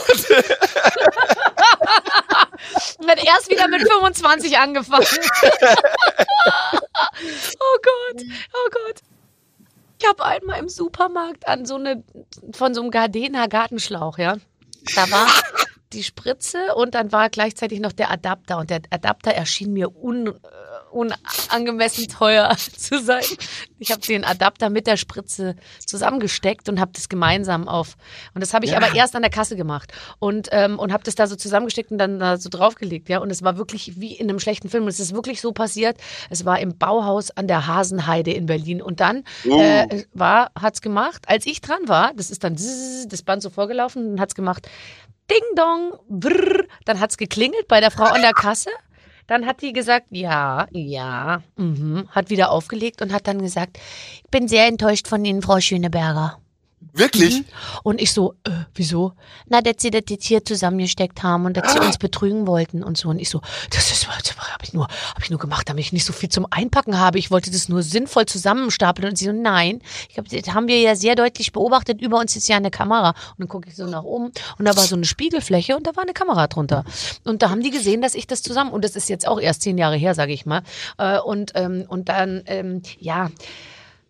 Und hat erst wieder mit 25 angefangen. Oh Gott. Ich habe einmal im Supermarkt von so einem Gardena Gartenschlauch, ja. Da war die Spritze und dann war gleichzeitig noch der Adapter. Und der Adapter erschien mir unangemessen teuer zu sein. Ich habe den Adapter mit der Spritze zusammengesteckt und habe das gemeinsam und das habe ich aber erst an der Kasse gemacht und habe das da so zusammengesteckt und dann da so draufgelegt, ja, und es war wirklich wie in einem schlechten Film und es ist wirklich so passiert. Es war im Bauhaus an der Hasenheide in Berlin und dann hat's gemacht, als ich dran war, das ist dann das Band so vorgelaufen und hat's gemacht, Ding Dong, brrr, dann hat's geklingelt bei der Frau an der Kasse. Dann hat die gesagt, ja, hat wieder aufgelegt und hat dann gesagt, ich bin sehr enttäuscht von Ihnen, Frau Schöneberger. Wirklich? Und ich so, wieso? Na, dass sie das jetzt hier zusammengesteckt haben und dass sie uns betrügen wollten und so. Und ich so, das habe ich nur gemacht, damit ich nicht so viel zum Einpacken habe. Ich wollte das nur sinnvoll zusammenstapeln. Und sie so, nein, das haben wir ja sehr deutlich beobachtet. Über uns ist ja eine Kamera. Und dann gucke ich so nach oben und da war so eine Spiegelfläche und da war eine Kamera drunter. Und da haben die gesehen, dass ich das zusammen, und das ist jetzt auch erst 10 Jahre her, sage ich mal. Und dann,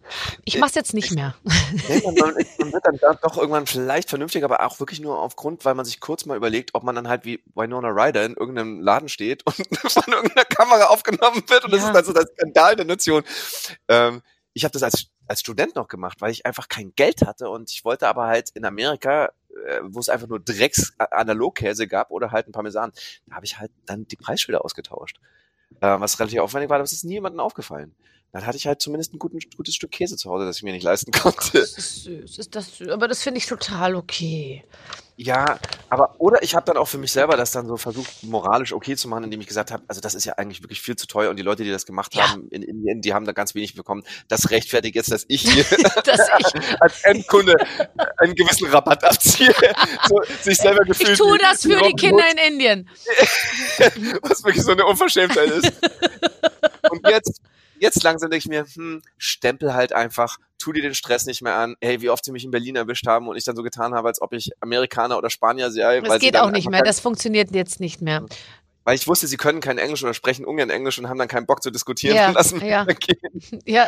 Ich mach's jetzt nicht mehr. Nee, man wird dann doch irgendwann vielleicht vernünftig, aber auch wirklich nur aufgrund, weil man sich kurz mal überlegt, ob man dann halt wie Winona Ryder in irgendeinem Laden steht und von irgendeiner Kamera aufgenommen wird und das ist also der Skandal der Nation. Ich habe das als Student noch gemacht, weil ich einfach kein Geld hatte und ich wollte aber halt in Amerika, wo es einfach nur Drecks-Analogkäse gab oder halt ein Parmesan, da habe ich halt dann die Preisschilder ausgetauscht. Was relativ aufwendig war, aber es ist niemandem aufgefallen. Dann hatte ich halt zumindest ein gutes Stück Käse zu Hause, das ich mir nicht leisten konnte. Das ist süß, aber das finde ich total okay. Ja, oder ich habe dann auch für mich selber das dann so versucht, moralisch okay zu machen, indem ich gesagt habe, also das ist ja eigentlich wirklich viel zu teuer und die Leute, die das gemacht haben in Indien, die haben da ganz wenig bekommen. Das rechtfertigt jetzt, dass ich hier als Endkunde einen gewissen Rabatt abziehe. So, sich selber gefühlt. Ich tue das für die Kinder in Indien. Was wirklich so eine Unverschämtheit ist. Und jetzt langsam denke ich mir, stempel halt einfach, tu dir den Stress nicht mehr an. Hey, wie oft sie mich in Berlin erwischt haben und ich dann so getan habe, als ob ich Amerikaner oder Spanier sei. Das geht auch nicht mehr, das funktioniert jetzt nicht mehr. Weil ich wusste, sie können kein Englisch oder sprechen ungern Englisch und haben dann keinen Bock zu diskutieren und lassen mich gehen. Ja.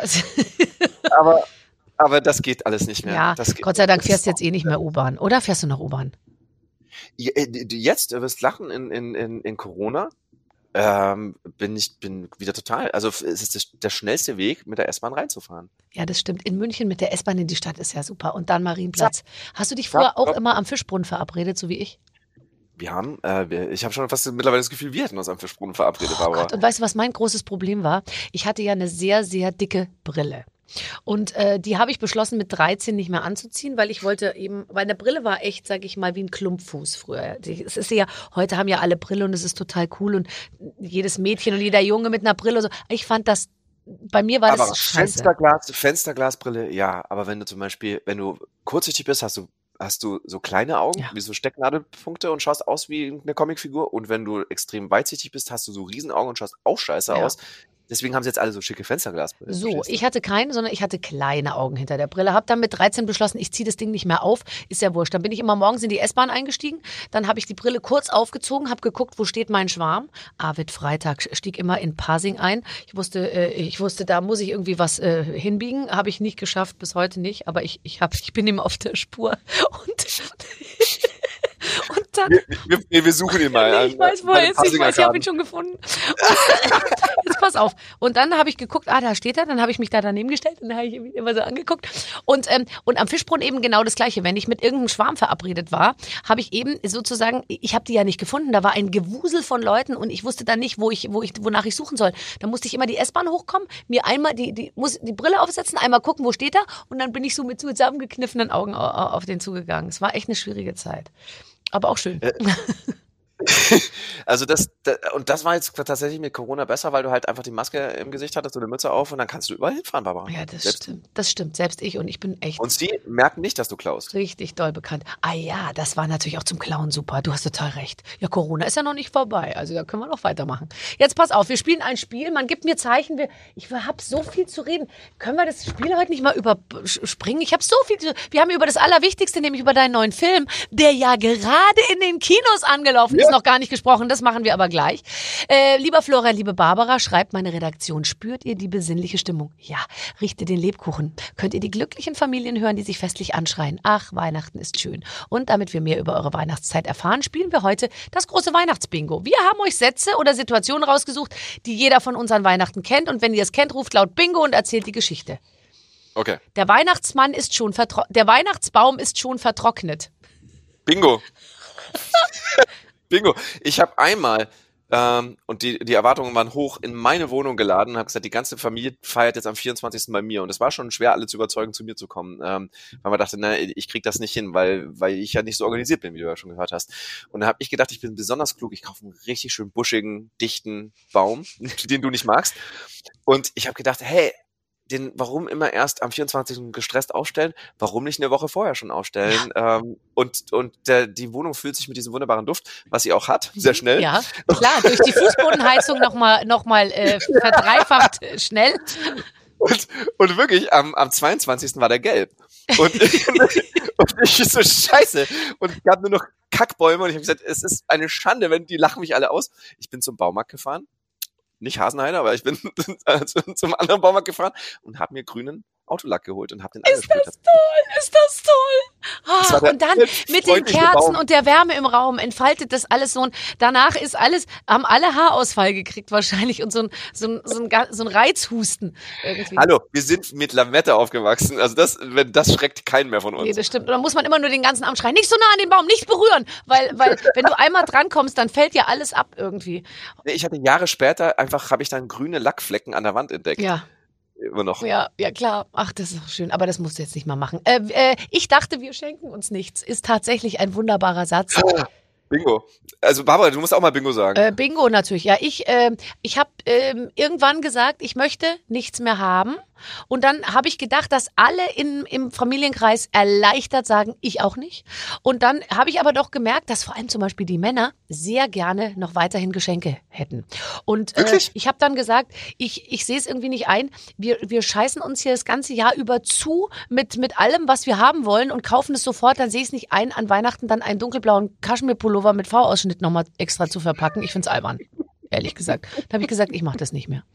aber das geht alles nicht mehr. Ja, Gott sei Dank fährst du jetzt eh nicht mehr U-Bahn. Oder fährst du noch U-Bahn? Jetzt, du wirst lachen, in Corona bin wieder total, also es ist der schnellste Weg, mit der S-Bahn reinzufahren. Ja, das stimmt. In München mit der S-Bahn in die Stadt ist ja super. Und dann Marienplatz. Ja. Hast du dich früher auch immer am Fischbrunnen verabredet, so wie ich? Ich habe schon fast mittlerweile das Gefühl, wir hätten uns am Fischbrunnen verabredet. Gott. Und weißt du, was mein großes Problem war? Ich hatte ja eine sehr, sehr dicke Brille. Und die habe ich beschlossen, mit 13 nicht mehr anzuziehen, weil ich wollte eben, weil eine Brille war echt, sag ich mal, wie ein Klumpfuß früher. Es ist ja, heute haben ja alle Brille und es ist total cool und jedes Mädchen und jeder Junge mit einer Brille und so. Ich fand das, bei mir war das scheiße. Fensterglasbrille, ja, aber wenn du kurzsichtig bist, hast du so kleine Augen, wie so Stecknadelpunkte und schaust aus wie eine Comicfigur und wenn du extrem weitsichtig bist, hast du so Riesenaugen und schaust auch scheiße aus. Deswegen haben sie jetzt alle so schicke Fensterglasbrillen. So, ich hatte keine, sondern ich hatte kleine Augen hinter der Brille. Hab dann mit 13 beschlossen, ich ziehe das Ding nicht mehr auf. Ist ja wurscht. Dann bin ich immer morgens in die S-Bahn eingestiegen. Dann habe ich die Brille kurz aufgezogen, habe geguckt, wo steht mein Schwarm. Arvid Freitag stieg immer in Pasing ein. Ich wusste, da muss ich irgendwie was hinbiegen. Habe ich nicht geschafft, bis heute nicht. Aber ich bin ihm auf der Spur. Und dann, wir suchen ihn mal. Ich weiß, wo er ist. Ich habe ihn schon gefunden. Jetzt pass auf. Und dann habe ich geguckt, da steht er. Dann habe ich mich da daneben gestellt und dann habe ich ihn immer so angeguckt. Und am Fischbrunnen eben genau das Gleiche. Wenn ich mit irgendeinem Schwarm verabredet war, habe ich eben sozusagen, ich habe die ja nicht gefunden. Da war ein Gewusel von Leuten und ich wusste dann nicht, wonach ich suchen soll. Da musste ich immer die S-Bahn hochkommen, mir einmal die Brille aufsetzen, einmal gucken, wo steht er. Und dann bin ich so mit zusammengekniffenen Augen auf den zugegangen. Es war echt eine schwierige Zeit. Aber auch schön. Also das war jetzt tatsächlich mit Corona besser, weil du halt einfach die Maske im Gesicht hattest und eine Mütze auf und dann kannst du überall hinfahren, Barbara. Ja, das stimmt. Selbst ich und ich bin echt... Und sie merken nicht, dass du klaust. Richtig doll bekannt. Ah ja, das war natürlich auch zum Klauen super. Du hast total recht. Ja, Corona ist ja noch nicht vorbei, also da können wir noch weitermachen. Jetzt pass auf, wir spielen ein Spiel, man gibt mir Zeichen, ich habe so viel zu reden. Können wir das Spiel heute nicht mal überspringen? Ich habe so viel wir haben über das Allerwichtigste, nämlich über deinen neuen Film, der ja gerade in den Kinos angelaufen ist. Noch gar nicht gesprochen, das machen wir aber gleich. Lieber Florian, liebe Barbara, schreibt meine Redaktion, spürt ihr die besinnliche Stimmung? Ja, riecht ihr den Lebkuchen? Könnt ihr die glücklichen Familien hören, die sich festlich anschreien? Ach, Weihnachten ist schön. Und damit wir mehr über eure Weihnachtszeit erfahren, spielen wir heute das große Weihnachtsbingo. Wir haben euch Sätze oder Situationen rausgesucht, die jeder von uns an Weihnachten kennt. Und wenn ihr es kennt, ruft laut Bingo und erzählt die Geschichte. Okay. Der Weihnachtsbaum ist schon vertrocknet. Bingo. Bingo. Ich habe einmal, und die Erwartungen waren hoch, in meine Wohnung geladen und habe gesagt, die ganze Familie feiert jetzt am 24. bei mir. Und es war schon schwer, alle zu überzeugen, zu mir zu kommen. Weil man dachte, ich krieg das nicht hin, weil ich ja nicht so organisiert bin, wie du ja schon gehört hast. Und dann habe ich gedacht, ich bin besonders klug. Ich kaufe einen richtig schön buschigen, dichten Baum, den du nicht magst. Und ich habe gedacht, hey, warum immer erst am 24. gestresst aufstellen? Warum nicht eine Woche vorher schon aufstellen? Ja. Die Wohnung füllt sich mit diesem wunderbaren Duft, was sie auch hat, sehr schnell. Ja, klar, durch die Fußbodenheizung noch mal verdreifacht schnell. Und wirklich, am 22. war der gelb. Und ich so, scheiße. Und es gab nur noch Kackbäume und ich habe gesagt, es ist eine Schande, die lachen mich alle aus. Ich bin zum Baumarkt gefahren. Nicht Hasenheide, aber ich bin zum anderen Baumarkt gefahren und habe mir grünen Autolack geholt und habe den angesprüht. Ist das toll. Und dann mit den Kerzen und der Wärme im Raum entfaltet das alles so. Und danach haben alle Haarausfall gekriegt wahrscheinlich und so ein Reizhusten irgendwie. Hallo, wir sind mit Lametta aufgewachsen. Also das schreckt keinen mehr von uns. Nee, das stimmt. Und dann muss man immer nur den ganzen Abend schreien, nicht so nah an den Baum, nicht berühren. Weil wenn du einmal drankommst, dann fällt ja alles ab irgendwie. Nee, ich hatte Jahre später habe ich dann grüne Lackflecken an der Wand entdeckt. Ja. Immer noch. Ja, klar. Ach, das ist auch schön. Aber das musst du jetzt nicht mal machen. Ich dachte, wir schenken uns nichts. Ist tatsächlich ein wunderbarer Satz. Bingo. Also Barbara, du musst auch mal Bingo sagen. Bingo natürlich. Ja, ich habe irgendwann gesagt, ich möchte nichts mehr haben. Und dann habe ich gedacht, dass alle im Familienkreis erleichtert sagen, ich auch nicht. Und dann habe ich aber doch gemerkt, dass vor allem zum Beispiel die Männer sehr gerne noch weiterhin Geschenke hätten. Und ich habe dann gesagt, ich sehe es irgendwie nicht ein. Wir scheißen uns hier das ganze Jahr über zu mit allem, was wir haben wollen und kaufen es sofort. Dann sehe ich es nicht ein, an Weihnachten dann einen dunkelblauen Kaschmirpullover mit V-Ausschnitt nochmal extra zu verpacken. Ich finde es albern, ehrlich gesagt. Da habe ich gesagt, ich mache das nicht mehr.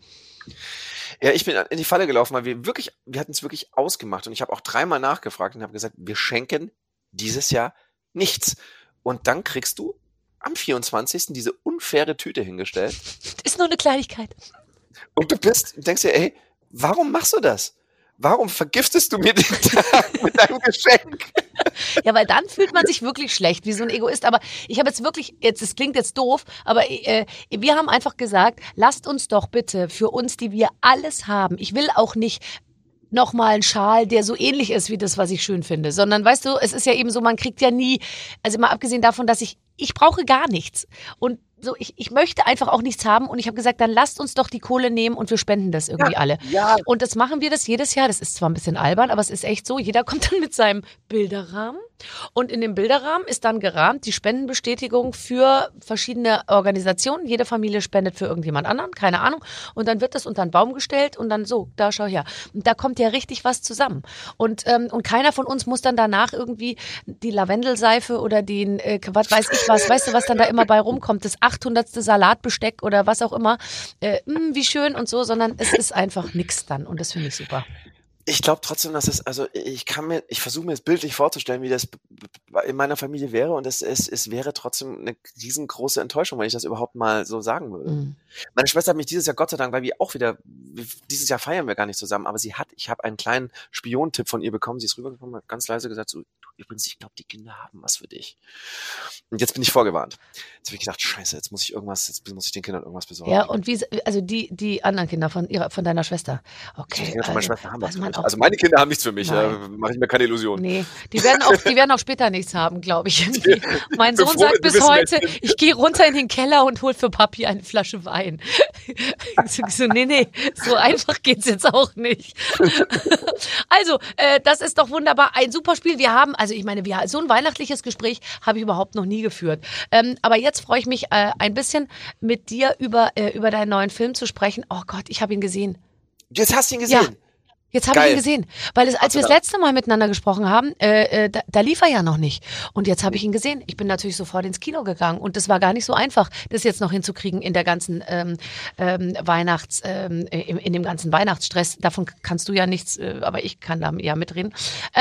Ja, ich bin in die Falle gelaufen, weil wir hatten es wirklich ausgemacht und ich habe auch 3-mal nachgefragt und habe gesagt, wir schenken dieses Jahr nichts. Und dann kriegst du am 24. diese unfaire Tüte hingestellt. Ist nur eine Kleinigkeit. Und du denkst dir, ey, warum machst du das? Warum vergiftest du mir den Tag mit deinem Geschenk? Ja, weil dann fühlt man sich wirklich schlecht, wie so ein Egoist. Aber ich habe es klingt jetzt doof, aber wir haben einfach gesagt, lasst uns doch bitte für uns, die wir alles haben. Ich will auch nicht nochmal einen Schal, der so ähnlich ist wie das, was ich schön finde, sondern weißt du, es ist ja eben so, man kriegt ja nie, also mal abgesehen davon, dass ich brauche gar nichts. Und so, ich möchte einfach auch nichts haben und ich habe gesagt, dann lasst uns doch die Kohle nehmen und wir spenden das irgendwie alle. Ja. Und das machen wir das jedes Jahr. Das ist zwar ein bisschen albern, aber es ist echt so. Jeder kommt dann mit seinem Bilderrahmen und in dem Bilderrahmen ist dann gerahmt die Spendenbestätigung für verschiedene Organisationen. Jede Familie spendet für irgendjemand anderen, keine Ahnung. Und dann wird das unter einen Baum gestellt und dann so, da schau her. Und da kommt ja richtig was zusammen. Und keiner von uns muss dann danach irgendwie die Lavendelseife oder den, was weiß ich was, weißt du, was dann da immer bei rumkommt, das 800. Salatbesteck oder was auch immer, wie schön und so, sondern es ist einfach nix dann und das finde ich super. Ich glaube trotzdem, dass ich versuche mir das bildlich vorzustellen, wie das in meiner Familie wäre und es wäre trotzdem eine riesengroße Enttäuschung, wenn ich das überhaupt mal so sagen würde. Mhm. Meine Schwester hat mich dieses Jahr, Gott sei Dank, weil dieses Jahr feiern wir gar nicht zusammen, aber ich habe einen kleinen Spiontipp von ihr bekommen, sie ist rübergekommen, hat ganz leise gesagt, so, übrigens, ich glaube, die Kinder haben was für dich. Und jetzt bin ich vorgewarnt. Jetzt habe ich gedacht, scheiße, jetzt muss ich den Kindern irgendwas besorgen. Ja, und also die anderen Kinder von deiner Schwester. Okay. Die Kinder von meiner Schwester haben was für mich. Also meine Kinder haben nichts für mich, mache ich mir keine Illusionen. Nee, die werden auch später nichts haben, glaube ich. Mein Sohn sagt bis heute, ich gehe runter in den Keller und hol für Papi eine Flasche Wein. So, nee, so einfach geht's jetzt auch nicht. Also, das ist doch wunderbar. Ein super Spiel. So ein weihnachtliches Gespräch habe ich überhaupt noch nie geführt. Aber jetzt freue ich mich ein bisschen mit dir über deinen neuen Film zu sprechen. Oh Gott, ich habe ihn gesehen. Jetzt hast du ihn gesehen? Ja. Jetzt habe ich ihn gesehen, weil als wir das letzte Mal miteinander gesprochen haben, da lief er ja noch nicht. Und jetzt habe ich ihn gesehen. Ich bin natürlich sofort ins Kino gegangen und das war gar nicht so einfach, das jetzt noch hinzukriegen in der ganzen in dem ganzen Weihnachtsstress. Davon kannst du ja nichts, aber ich kann da ja mitreden.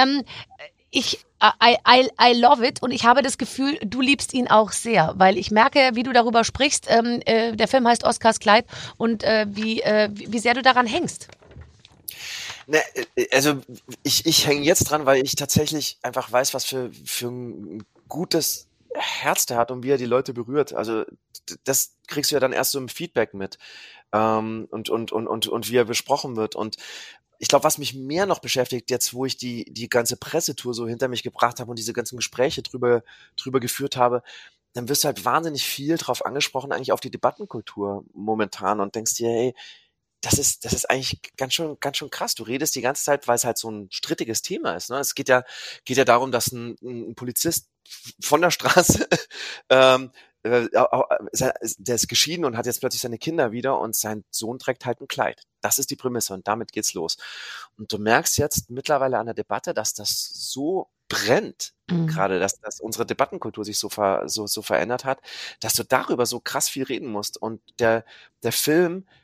I love it und ich habe das Gefühl, du liebst ihn auch sehr, weil ich merke, wie du darüber sprichst. Der Film heißt Oskars Kleid und wie sehr du daran hängst. Ne, also ich hänge jetzt dran, weil ich tatsächlich einfach weiß, was für ein gutes Herz der hat und wie er die Leute berührt. Also das kriegst du ja dann erst so im Feedback mit und wie er besprochen wird. Und ich glaube, was mich mehr noch beschäftigt, jetzt wo ich die ganze Pressetour so hinter mich gebracht habe und diese ganzen Gespräche drüber geführt habe, dann wirst du halt wahnsinnig viel drauf angesprochen, eigentlich auf die Debattenkultur momentan und denkst dir, hey, das ist eigentlich ganz schön krass. Du redest die ganze Zeit, weil es halt so ein strittiges Thema ist. Ne? Es geht ja darum, dass ein Polizist von der Straße, der ist geschieden und hat jetzt plötzlich seine Kinder wieder und sein Sohn trägt halt ein Kleid. Das ist die Prämisse und damit geht's los. Und du merkst jetzt mittlerweile an der Debatte, dass das so brennt, gerade, dass unsere Debattenkultur sich so verändert hat, dass du darüber so krass viel reden musst. Und der Film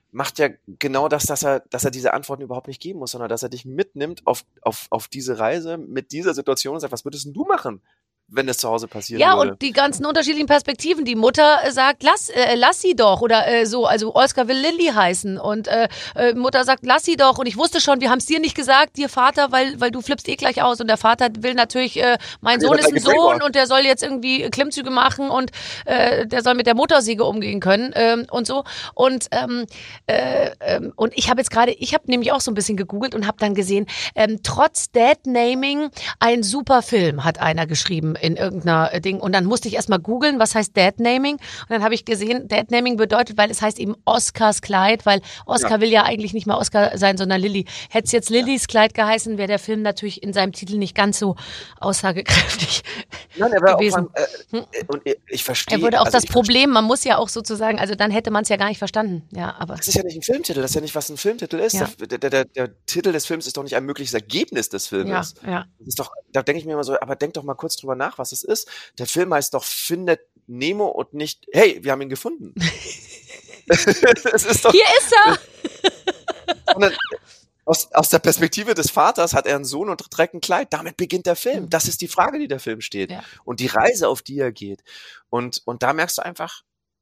macht ja genau das, dass er diese Antworten überhaupt nicht geben muss, sondern dass er dich mitnimmt auf diese Reise mit dieser Situation und sagt, was würdest denn du machen, wenn es zu Hause passieren würde? Ja, und die ganzen unterschiedlichen Perspektiven. Die Mutter sagt, lass sie doch oder so. Also Oskar will Lilly heißen und Mutter sagt, lass sie doch. Und ich wusste schon, wir haben es dir nicht gesagt, dir Vater, weil du flippst gleich aus. Und der Vater will natürlich, mein Sohn ist ein Sohn und der soll jetzt irgendwie Klimmzüge machen und der soll mit der Muttersäge umgehen können und so. Und ich habe nämlich auch so ein bisschen gegoogelt und habe dann gesehen, trotz Dad-Naming ein super Film, hat einer geschrieben in irgendeiner Ding. Und dann musste ich erstmal googeln, was heißt Dad-Naming? Und dann habe ich gesehen, Dad-Naming bedeutet, weil es heißt eben Oskars Kleid, weil Oskar will ja eigentlich nicht mehr Oskar sein, sondern Lilly. Hätte es jetzt Lillys Kleid geheißen, wäre der Film natürlich in seinem Titel nicht ganz so aussagekräftig gewesen. Und ich verstehe. Er würde auch das Problem, man muss ja auch sozusagen, also dann hätte man es ja gar nicht verstanden. Ja, aber das ist ja nicht ein Filmtitel, das ist ja nicht, was ein Filmtitel ist. Ja. Der Titel des Films ist doch nicht ein mögliches Ergebnis des Filmes. Ja. Das ist doch, da denke ich mir immer so, aber denk doch mal kurz drüber nach, was es ist. Der Film heißt doch Findet Nemo und nicht, hey, wir haben ihn gefunden. Das ist doch, hier ist er! Aus der Perspektive des Vaters hat er einen Sohn und trägt ein Kleid. Damit beginnt der Film. Das ist die Frage, die der Film steht. Ja. Und die Reise, auf die er geht. Und da merkst du einfach,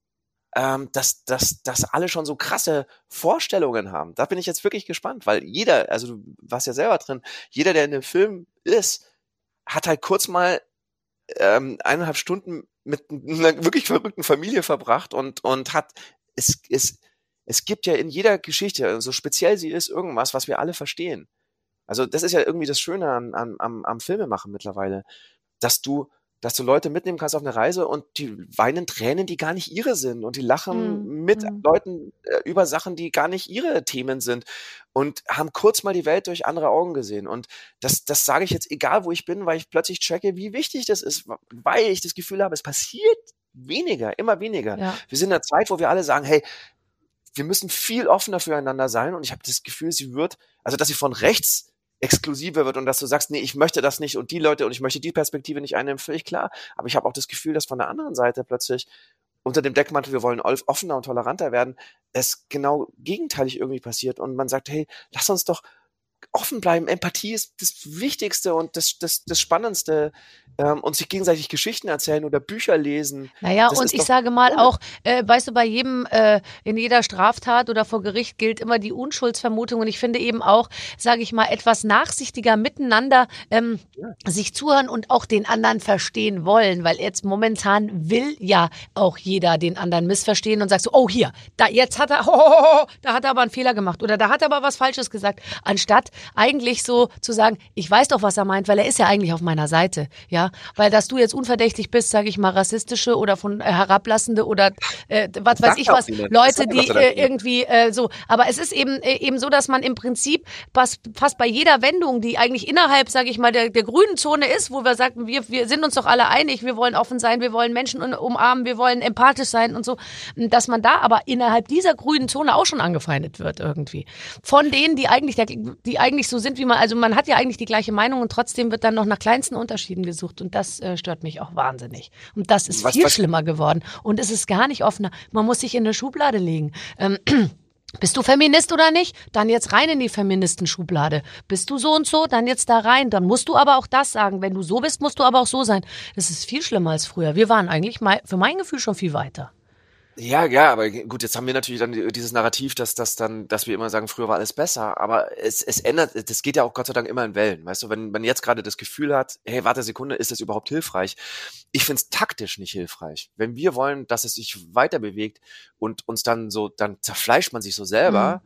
dass alle schon so krasse Vorstellungen haben. Da bin ich jetzt wirklich gespannt, weil jeder, also du warst ja selber drin, jeder, der in dem Film ist, hat halt kurz mal 1,5 Stunden mit einer wirklich verrückten Familie verbracht und hat es gibt ja in jeder Geschichte, so speziell sie ist, irgendwas, was wir alle verstehen. Also das ist ja irgendwie das Schöne am Filmemachen mittlerweile, dass du Leute mitnehmen kannst auf eine Reise und die weinen Tränen, die gar nicht ihre sind und die lachen mit Leuten über Sachen, die gar nicht ihre Themen sind und haben kurz mal die Welt durch andere Augen gesehen. Und das sage ich jetzt, egal wo ich bin, weil ich plötzlich checke, wie wichtig das ist, weil ich das Gefühl habe, es passiert weniger, immer weniger. Ja. Wir sind in einer Zeit, wo wir alle sagen, hey, wir müssen viel offener füreinander sein und ich habe das Gefühl, dass sie von rechts exklusiver wird und dass du sagst, nee, ich möchte das nicht und die Leute und ich möchte die Perspektive nicht einnehmen, völlig klar. Aber ich habe auch das Gefühl, dass von der anderen Seite plötzlich unter dem Deckmantel, wir wollen offener und toleranter werden, es genau gegenteilig irgendwie passiert und man sagt, hey, lass uns doch offen bleiben. Empathie ist das Wichtigste und das Spannendste. Und sich gegenseitig Geschichten erzählen oder Bücher lesen. Naja, und ich sage mal auch, weißt du, bei jedem, in jeder Straftat oder vor Gericht gilt immer die Unschuldsvermutung. Und ich finde eben auch, sage ich mal, etwas nachsichtiger miteinander sich zuhören und auch den anderen verstehen wollen. Weil jetzt momentan will ja auch jeder den anderen missverstehen und sagt so, oh hier, jetzt hat er, da hat er aber einen Fehler gemacht oder da hat er aber was Falsches gesagt. Anstatt eigentlich so zu sagen, ich weiß doch, was er meint, weil er ist ja eigentlich auf meiner Seite, ja, weil dass du jetzt unverdächtig bist, sage ich mal, rassistische oder von herablassende oder was weiß ich was, Leute, die irgendwie so, aber es ist eben so, dass man im Prinzip fast bei jeder Wendung, die eigentlich innerhalb, sage ich mal, der grünen Zone ist, wo wir sagen, wir sind uns doch alle einig, wir wollen offen sein, wir wollen Menschen umarmen, wir wollen empathisch sein und so, dass man da aber innerhalb dieser grünen Zone auch schon angefeindet wird irgendwie. Von denen, die eigentlich so sind, wie man hat ja eigentlich die gleiche Meinung und trotzdem wird dann noch nach kleinsten Unterschieden gesucht und das stört mich auch wahnsinnig. Und das ist viel schlimmer geworden und es ist gar nicht offener. Man muss sich in eine Schublade legen. Bist du Feminist oder nicht? Dann jetzt rein in die Feministenschublade. Bist du so und so? Dann jetzt da rein. Dann musst du aber auch das sagen. Wenn du so bist, musst du aber auch so sein. Das ist viel schlimmer als früher. Wir waren eigentlich für mein Gefühl schon viel weiter. Ja, aber gut, jetzt haben wir natürlich dann dieses Narrativ, dass wir immer sagen, früher war alles besser, aber es ändert, das geht ja auch Gott sei Dank immer in Wellen, weißt du, wenn man jetzt gerade das Gefühl hat, hey, warte eine Sekunde, ist das überhaupt hilfreich? Ich find's taktisch nicht hilfreich. Wenn wir wollen, dass es sich weiter bewegt und uns dann zerfleischt man sich so selber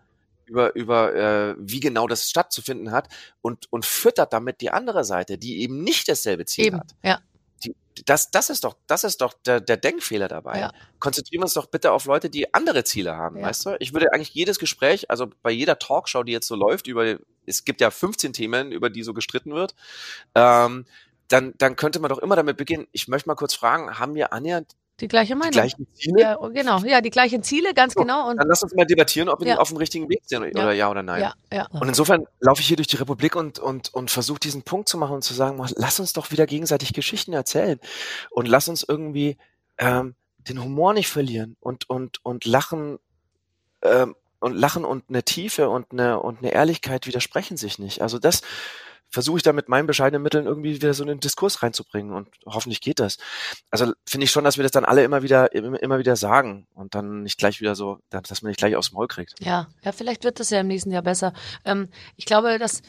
über wie genau das stattzufinden hat und füttert damit die andere Seite, die eben nicht dasselbe Ziel hat. Ja. Das ist doch der Denkfehler dabei. Ja. Konzentrieren wir uns doch bitte auf Leute, die andere Ziele haben, weißt du? Ich würde eigentlich jedes Gespräch, also bei jeder Talkshow, die jetzt so läuft, es gibt ja 15 Themen, über die so gestritten wird, dann könnte man doch immer damit beginnen, ich möchte mal kurz fragen, haben wir annähernd die gleiche Meinung. Die gleichen Ziele? Ja, genau. Ja, die gleichen Ziele, ganz genau. Und dann lass uns mal debattieren, ob wir auf dem richtigen Weg sind oder ja oder nein. Ja. Und insofern laufe ich hier durch die Republik und versuche diesen Punkt zu machen und zu sagen, lass uns doch wieder gegenseitig Geschichten erzählen und lass uns irgendwie den Humor nicht verlieren und lachen Lachen und eine Tiefe und eine Ehrlichkeit widersprechen sich nicht. Also das versuche ich da mit meinen bescheidenen Mitteln irgendwie wieder so einen Diskurs reinzubringen und hoffentlich geht das. Also finde ich schon, dass wir das dann alle immer wieder sagen und dann nicht gleich wieder so, dass man nicht gleich aufs Maul kriegt. Ja, vielleicht wird das ja im nächsten Jahr besser. Ich glaube, dass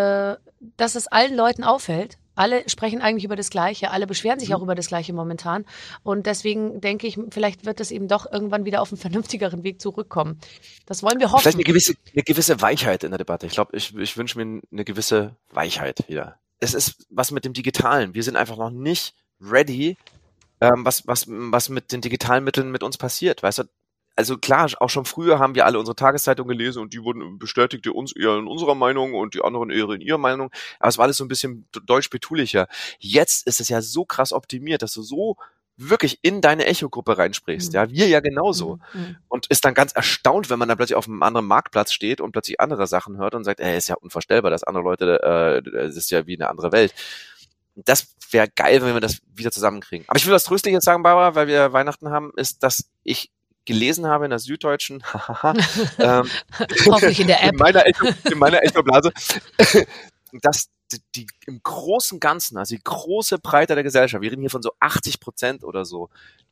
es allen Leuten auffällt. Alle sprechen eigentlich über das Gleiche, alle beschweren sich auch über das Gleiche momentan. Und deswegen denke ich, vielleicht wird es eben doch irgendwann wieder auf einen vernünftigeren Weg zurückkommen. Das wollen wir hoffen. Vielleicht eine gewisse Weichheit in der Debatte. Ich glaube, ich wünsche mir eine gewisse Weichheit wieder. Es ist was mit dem Digitalen. Wir sind einfach noch nicht ready, was mit den digitalen Mitteln mit uns passiert. Weißt du? Also klar, auch schon früher haben wir alle unsere Tageszeitung gelesen und die bestätigte uns eher in unserer Meinung und die anderen eher in ihrer Meinung. Aber es war alles so ein bisschen deutsch-betulicher. Jetzt ist es ja so krass optimiert, dass du so wirklich in deine Echo-Gruppe reinsprichst. Ja, wir ja genauso. Und ist dann ganz erstaunt, wenn man dann plötzlich auf einem anderen Marktplatz steht und plötzlich andere Sachen hört und sagt, ist ja unvorstellbar, dass andere Leute, das ist ja wie eine andere Welt. Das wäre geil, wenn wir das wieder zusammenkriegen. Aber ich will was Tröstliches sagen, Barbara, weil wir Weihnachten haben, ist, dass ich gelesen habe in der Süddeutschen, hoffentlich in der App, in meiner Echo-Blase, dass die im großen Ganzen, also die große Breite der Gesellschaft, wir reden hier von so 80% oder so,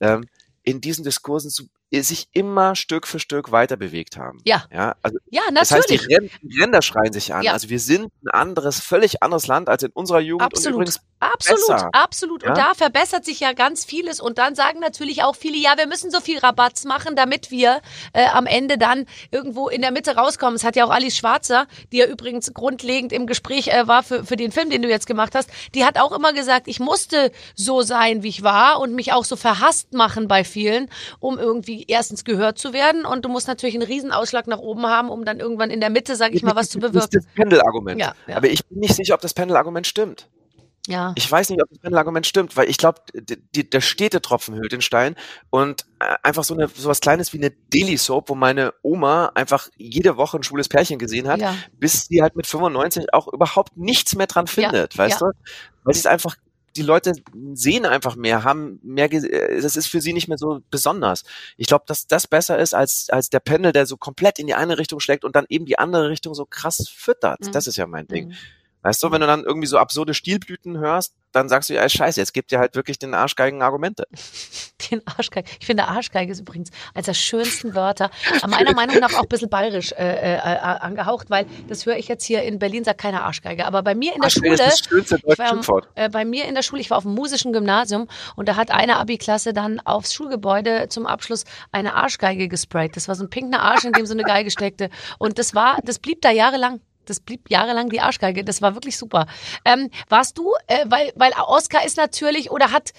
in diesen Diskursen sich immer Stück für Stück weiter bewegt haben. Ja. Also, ja, natürlich. Das heißt, die Ränder schreien sich an. Ja. Also wir sind ein völlig anderes Land als in unserer Jugend. Absolut. Und übrigens Absolut. Ja? Und da verbessert sich ja ganz vieles. Und dann sagen natürlich auch viele, ja, wir müssen so viel Rabatz machen, damit wir am Ende dann irgendwo in der Mitte rauskommen. Es hat ja auch Alice Schwarzer, die ja übrigens grundlegend im Gespräch war für den Film, den du jetzt gemacht hast, die hat auch immer gesagt, ich musste so sein, wie ich war und mich auch so verhasst machen bei vielen, um irgendwie erstens gehört zu werden. Und du musst natürlich einen riesen Ausschlag nach oben haben, um dann irgendwann in der Mitte, sag ich mal, was zu bewirken. Das ist das Pendelargument. Ja. Aber ich bin nicht sicher, ob das Pendelargument stimmt. Ja. Ich weiß nicht, ob das Pendelargument stimmt, weil ich glaube, der Städtetropfen hüllt den Stein und einfach so was Kleines wie eine Daily Soap, wo meine Oma einfach jede Woche ein schwules Pärchen gesehen hat, bis sie halt mit 95 auch überhaupt nichts mehr dran findet, weißt du? Weil es einfach, die Leute sehen einfach mehr, haben mehr, das ist für sie nicht mehr so besonders. Ich glaube, dass das besser ist als der Pendel, der so komplett in die eine Richtung schlägt und dann eben die andere Richtung so krass füttert. Das ist ja mein Ding. Weißt du, wenn du dann irgendwie so absurde Stilblüten hörst, dann sagst du, ja, scheiße, jetzt gibt dir halt wirklich den Arschgeigen Argumente. Den Arschgeige. Ich finde, Arschgeige ist übrigens eines der schönsten Wörter, meiner Meinung nach auch ein bisschen bayerisch angehaucht, weil das höre ich jetzt hier in Berlin, sagt keiner Arschgeige. Aber bei mir in der Schule, das schönste deutsche Schimpfwort. Bei mir in der Schule, ich war auf dem musischen Gymnasium und da hat eine Abi-Klasse dann aufs Schulgebäude zum Abschluss eine Arschgeige gesprayt. Das war so ein pinker Arsch, in dem so eine Geige steckte. Und das blieb da jahrelang. Das blieb jahrelang die Arschgeige. Das war wirklich super. Warst du, weil Oskar ist natürlich oder hat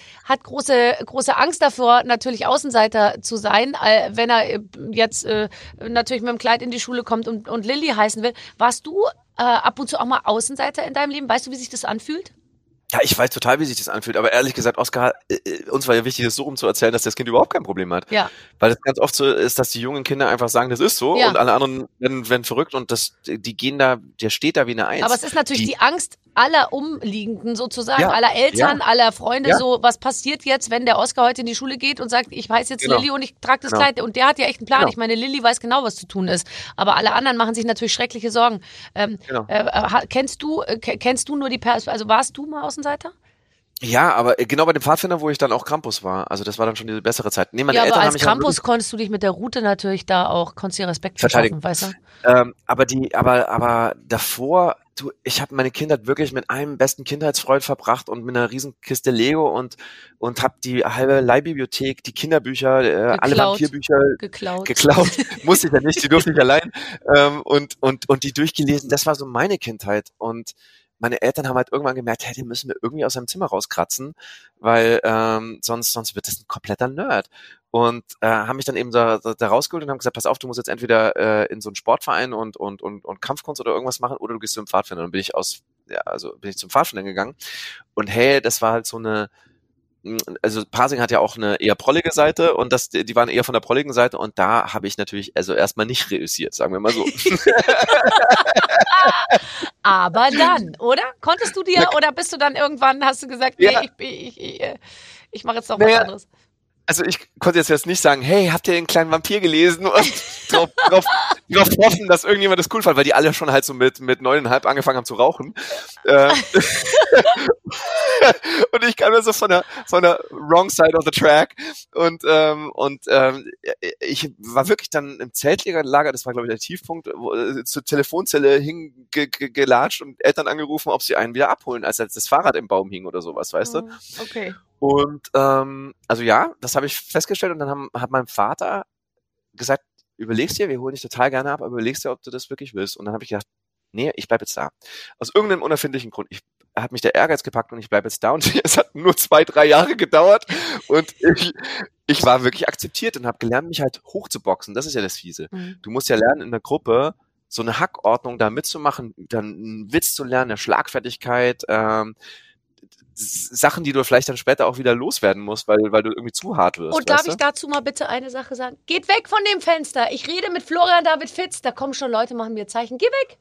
große Angst davor, natürlich Außenseiter zu sein, wenn er jetzt natürlich mit dem Kleid in die Schule kommt und Lilly heißen will. Warst du ab und zu auch mal Außenseiter in deinem Leben? Weißt du, wie sich das anfühlt? Ja, ich weiß total, wie sich das anfühlt, aber ehrlich gesagt, Oskar, uns war ja wichtig, das so rumzuerzählen, dass das Kind überhaupt kein Problem hat. Ja. Weil es ganz oft so ist, dass die jungen Kinder einfach sagen, das ist so und alle anderen werden verrückt und der steht da wie eine Eins. Aber es ist natürlich die Angst aller Umliegenden sozusagen, aller Eltern, aller Freunde, so, was passiert jetzt, wenn der Oskar heute in die Schule geht und sagt, ich heiße jetzt Lilly und ich trage das Kleid und der hat ja echt einen Plan. Ich meine, Lilly weiß genau, was zu tun ist, aber alle anderen machen sich natürlich schreckliche Sorgen. Kennst du nur die also warst du mal Außenseiter? Ja, aber genau bei dem Pfadfinder, wo ich dann auch Krampus war, also das war dann schon die bessere Zeit. Nee, meine Eltern aber als als Krampus konntest du dich mit der Route natürlich konntest dir Respekt verschaffen, weißt du? Aber davor, ich habe meine Kindheit wirklich mit einem besten Kindheitsfreund verbracht und mit einer riesen Kiste Lego und habe die halbe Leihbibliothek, die Kinderbücher, alle Vampirbücher geklaut. Musste ich ja nicht, die durfte ich allein und die durchgelesen. Das war so meine Kindheit und meine Eltern haben halt irgendwann gemerkt, die müssen wir irgendwie aus seinem Zimmer rauskratzen, weil sonst wird das ein kompletter Nerd. Und haben mich dann eben da rausgeholt und haben gesagt, pass auf, du musst jetzt entweder in so einen Sportverein und Kampfkunst oder irgendwas machen oder du gehst zum Pfadfinder. Und dann bin ich zum Pfadfinder gegangen. Und das war halt so eine, also Pasing hat ja auch eine eher prollige Seite und die waren eher von der prolligen Seite und da habe ich natürlich also erstmal nicht reüssiert, sagen wir mal so. Aber dann, oder? Konntest du dir oder bist du dann irgendwann, hast du gesagt, ich mache jetzt noch was anderes? Also ich konnte jetzt nicht sagen, hey, habt ihr den kleinen Vampir gelesen? Und drauf hoffen, dass irgendjemand das cool fand, weil die alle schon halt so mit 9,5 angefangen haben zu rauchen. Und ich kam da so von der wrong side of the track und ich war wirklich dann im Zeltlager, das war glaube ich der Tiefpunkt, zur Telefonzelle hingelatscht und Eltern angerufen, ob sie einen wieder abholen, als das Fahrrad im Baum hing oder sowas, weißt du? Okay. Und also ja, das habe ich festgestellt und dann hat mein Vater gesagt, überlegst dir, wir holen dich total gerne ab, aber überlegst dir, ob du das wirklich willst. Und dann habe ich gedacht, nee, ich bleib jetzt da. Aus irgendeinem unerfindlichen Grund. Hat mich der Ehrgeiz gepackt und ich bleib jetzt da. Und es hat nur 2-3 Jahre gedauert. Und ich war wirklich akzeptiert und habe gelernt, mich halt hochzuboxen. Das ist ja das Fiese. Mhm. Du musst ja lernen, in der Gruppe so eine Hackordnung da mitzumachen, dann einen Witz zu lernen, eine Schlagfertigkeit, Sachen, die du vielleicht dann später auch wieder loswerden musst, weil du irgendwie zu hart wirst. Und darf ich dazu mal bitte eine Sache sagen? Geht weg von dem Fenster. Ich rede mit Florian David Fitz. Da kommen schon Leute, machen mir Zeichen. Geh weg.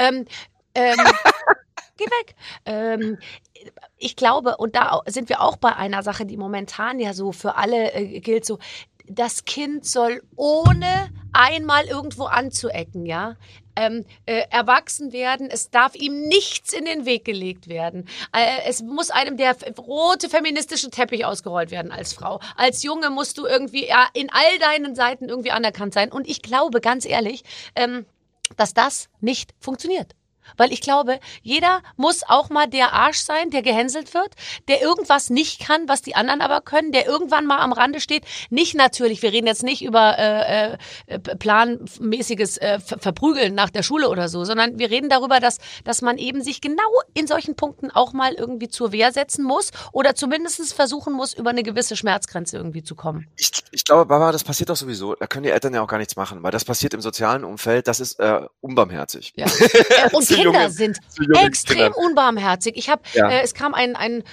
Geh weg. Ich glaube, und da sind wir auch bei einer Sache, die momentan ja so für alle gilt, so, das Kind soll ohne einmal irgendwo anzuecken, ja, erwachsen werden. Es darf ihm nichts in den Weg gelegt werden. Es muss einem der rote feministische Teppich ausgerollt werden als Frau. Als Junge musst du irgendwie in all deinen Seiten irgendwie anerkannt sein. Und ich glaube, ganz ehrlich, dass das nicht funktioniert. Weil ich glaube, jeder muss auch mal der Arsch sein, der gehänselt wird, der irgendwas nicht kann, was die anderen aber können, der irgendwann mal am Rande steht. Nicht natürlich, wir reden jetzt nicht über planmäßiges Verprügeln nach der Schule oder so, sondern wir reden darüber, dass man eben sich genau in solchen Punkten auch mal irgendwie zur Wehr setzen muss oder zumindest versuchen muss, über eine gewisse Schmerzgrenze irgendwie zu kommen. Ich glaube, Barbara, das passiert doch sowieso. Da können die Eltern ja auch gar nichts machen, weil das passiert im sozialen Umfeld, das ist unbarmherzig. Ja. Und Kinder sind extrem unbarmherzig. Es kam ein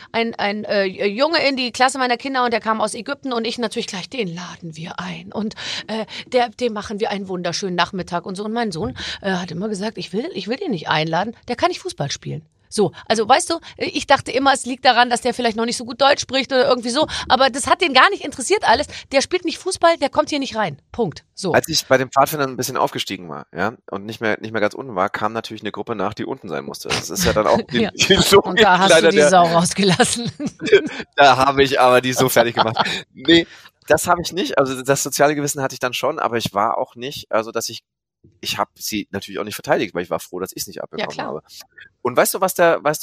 Junge in die Klasse meiner Kinder und der kam aus Ägypten und ich natürlich gleich, den laden wir ein und dem machen wir einen wunderschönen Nachmittag und so. Und mein Sohn hat immer gesagt, ich will den nicht einladen, der kann nicht Fußball spielen. So, also weißt du, ich dachte immer, es liegt daran, dass der vielleicht noch nicht so gut Deutsch spricht oder irgendwie so, aber das hat den gar nicht interessiert alles. Der spielt nicht Fußball, der kommt hier nicht rein. Punkt. So. Als ich bei den Pfadfindern ein bisschen aufgestiegen war, ja, und nicht mehr ganz unten war, kam natürlich eine Gruppe nach, die unten sein musste. Das ist ja dann auch die Logik. Und da hast du die Sau rausgelassen. Da habe ich aber die so fertig gemacht. Nee, das habe ich nicht. Also das soziale Gewissen hatte ich dann schon, aber ich war auch nicht, also dass ich habe sie natürlich auch nicht verteidigt, weil ich war froh, dass ich es nicht abbekommen habe. Und weißt du, was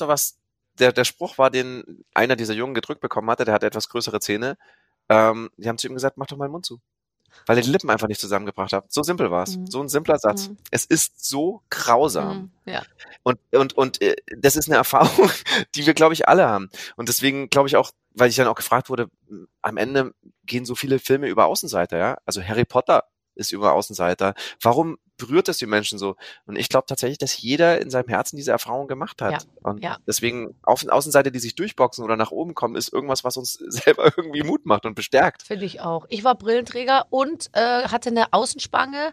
der Spruch war, den einer dieser Jungen gedrückt bekommen hatte, der hatte etwas größere Zähne. Die haben zu ihm gesagt, mach doch mal den Mund zu. Weil er die Lippen einfach nicht zusammengebracht hat. So simpel war es. So ein simpler Satz. Es ist so grausam. Ja. Und das ist eine Erfahrung, die wir, glaube ich, alle haben. Und deswegen glaube ich auch, weil ich dann auch gefragt wurde, am Ende gehen so viele Filme über Außenseiter, ja. Also Harry Potter ist über Außenseiter. Warum berührt das die Menschen so? Und ich glaube tatsächlich, dass jeder in seinem Herzen diese Erfahrung gemacht hat. Ja, und deswegen Außenseiter, die sich durchboxen oder nach oben kommen, ist irgendwas, was uns selber irgendwie Mut macht und bestärkt. Finde ich auch. Ich war Brillenträger und hatte eine Außenspange.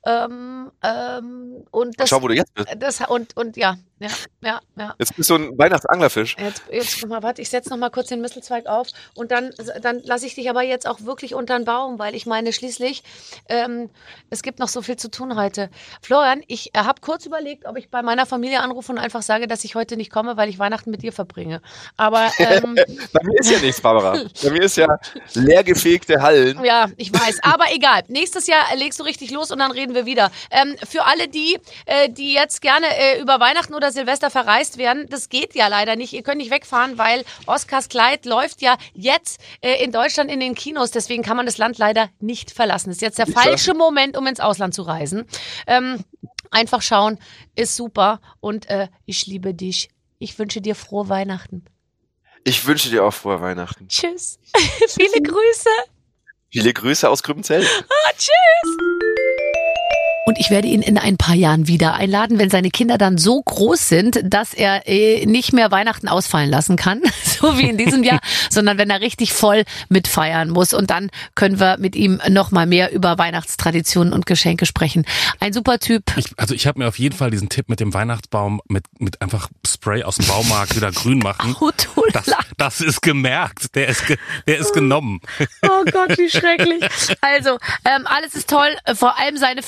Und das, schau, wo du jetzt bist. Ja. Jetzt bist du ein Weihnachtsanglerfisch. Jetzt mal, warte, ich setze noch mal kurz den Mistelzweig auf und dann lasse ich dich aber jetzt auch wirklich unter den Baum, weil ich meine schließlich, es gibt noch so viel zu tun heute. Florian, ich habe kurz überlegt, ob ich bei meiner Familie anrufe und einfach sage, dass ich heute nicht komme, weil ich Weihnachten mit dir verbringe. Aber bei mir ist ja nichts, Barbara. Bei mir ist ja leergefegte Hallen. Ja, ich weiß, aber egal. Nächstes Jahr legst du richtig los und dann reden wir wieder. Für alle die jetzt gerne über Weihnachten oder Silvester verreist werden, das geht ja leider nicht. Ihr könnt nicht wegfahren, weil Oscars Kleid läuft ja jetzt in Deutschland in den Kinos. Deswegen kann man das Land leider nicht verlassen. Das ist jetzt der falsche Moment, um ins Ausland zu reisen. Einfach schauen, ist super. Und ich liebe dich. Ich wünsche dir frohe Weihnachten. Ich wünsche dir auch frohe Weihnachten. Tschüss. Viele Grüße. Viele Grüße aus Grübenzell. Tschüss. Und ich werde ihn in ein paar Jahren wieder einladen, wenn seine Kinder dann so groß sind, dass er nicht mehr Weihnachten ausfallen lassen kann, so wie in diesem Jahr, sondern wenn er richtig voll mitfeiern muss. Und dann können wir mit ihm noch mal mehr über Weihnachtstraditionen und Geschenke sprechen. Ein super Typ. Ich habe mir auf jeden Fall diesen Tipp mit dem Weihnachtsbaum mit einfach Spray aus dem Baumarkt wieder grün machen. Das ist gemerkt. Der ist genommen. Oh Gott, wie schrecklich. Also, alles ist toll, vor allem seine Filme.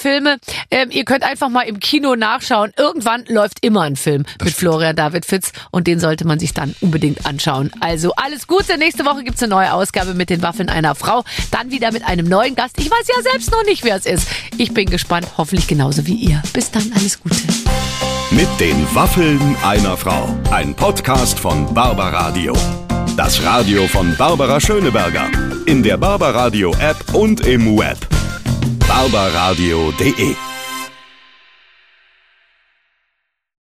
ihr könnt einfach mal im Kino nachschauen. Irgendwann läuft immer ein Film mit Florian David Fitz und den sollte man sich dann unbedingt anschauen. Also alles Gute. Nächste Woche gibt's eine neue Ausgabe mit den Waffeln einer Frau. Dann wieder mit einem neuen Gast. Ich weiß ja selbst noch nicht, wer es ist. Ich bin gespannt. Hoffentlich genauso wie ihr. Bis dann. Alles Gute. Mit den Waffeln einer Frau. Ein Podcast von Barbaradio. Das Radio von Barbara Schöneberger. In der Barbaradio App und im Web. barbaradio.de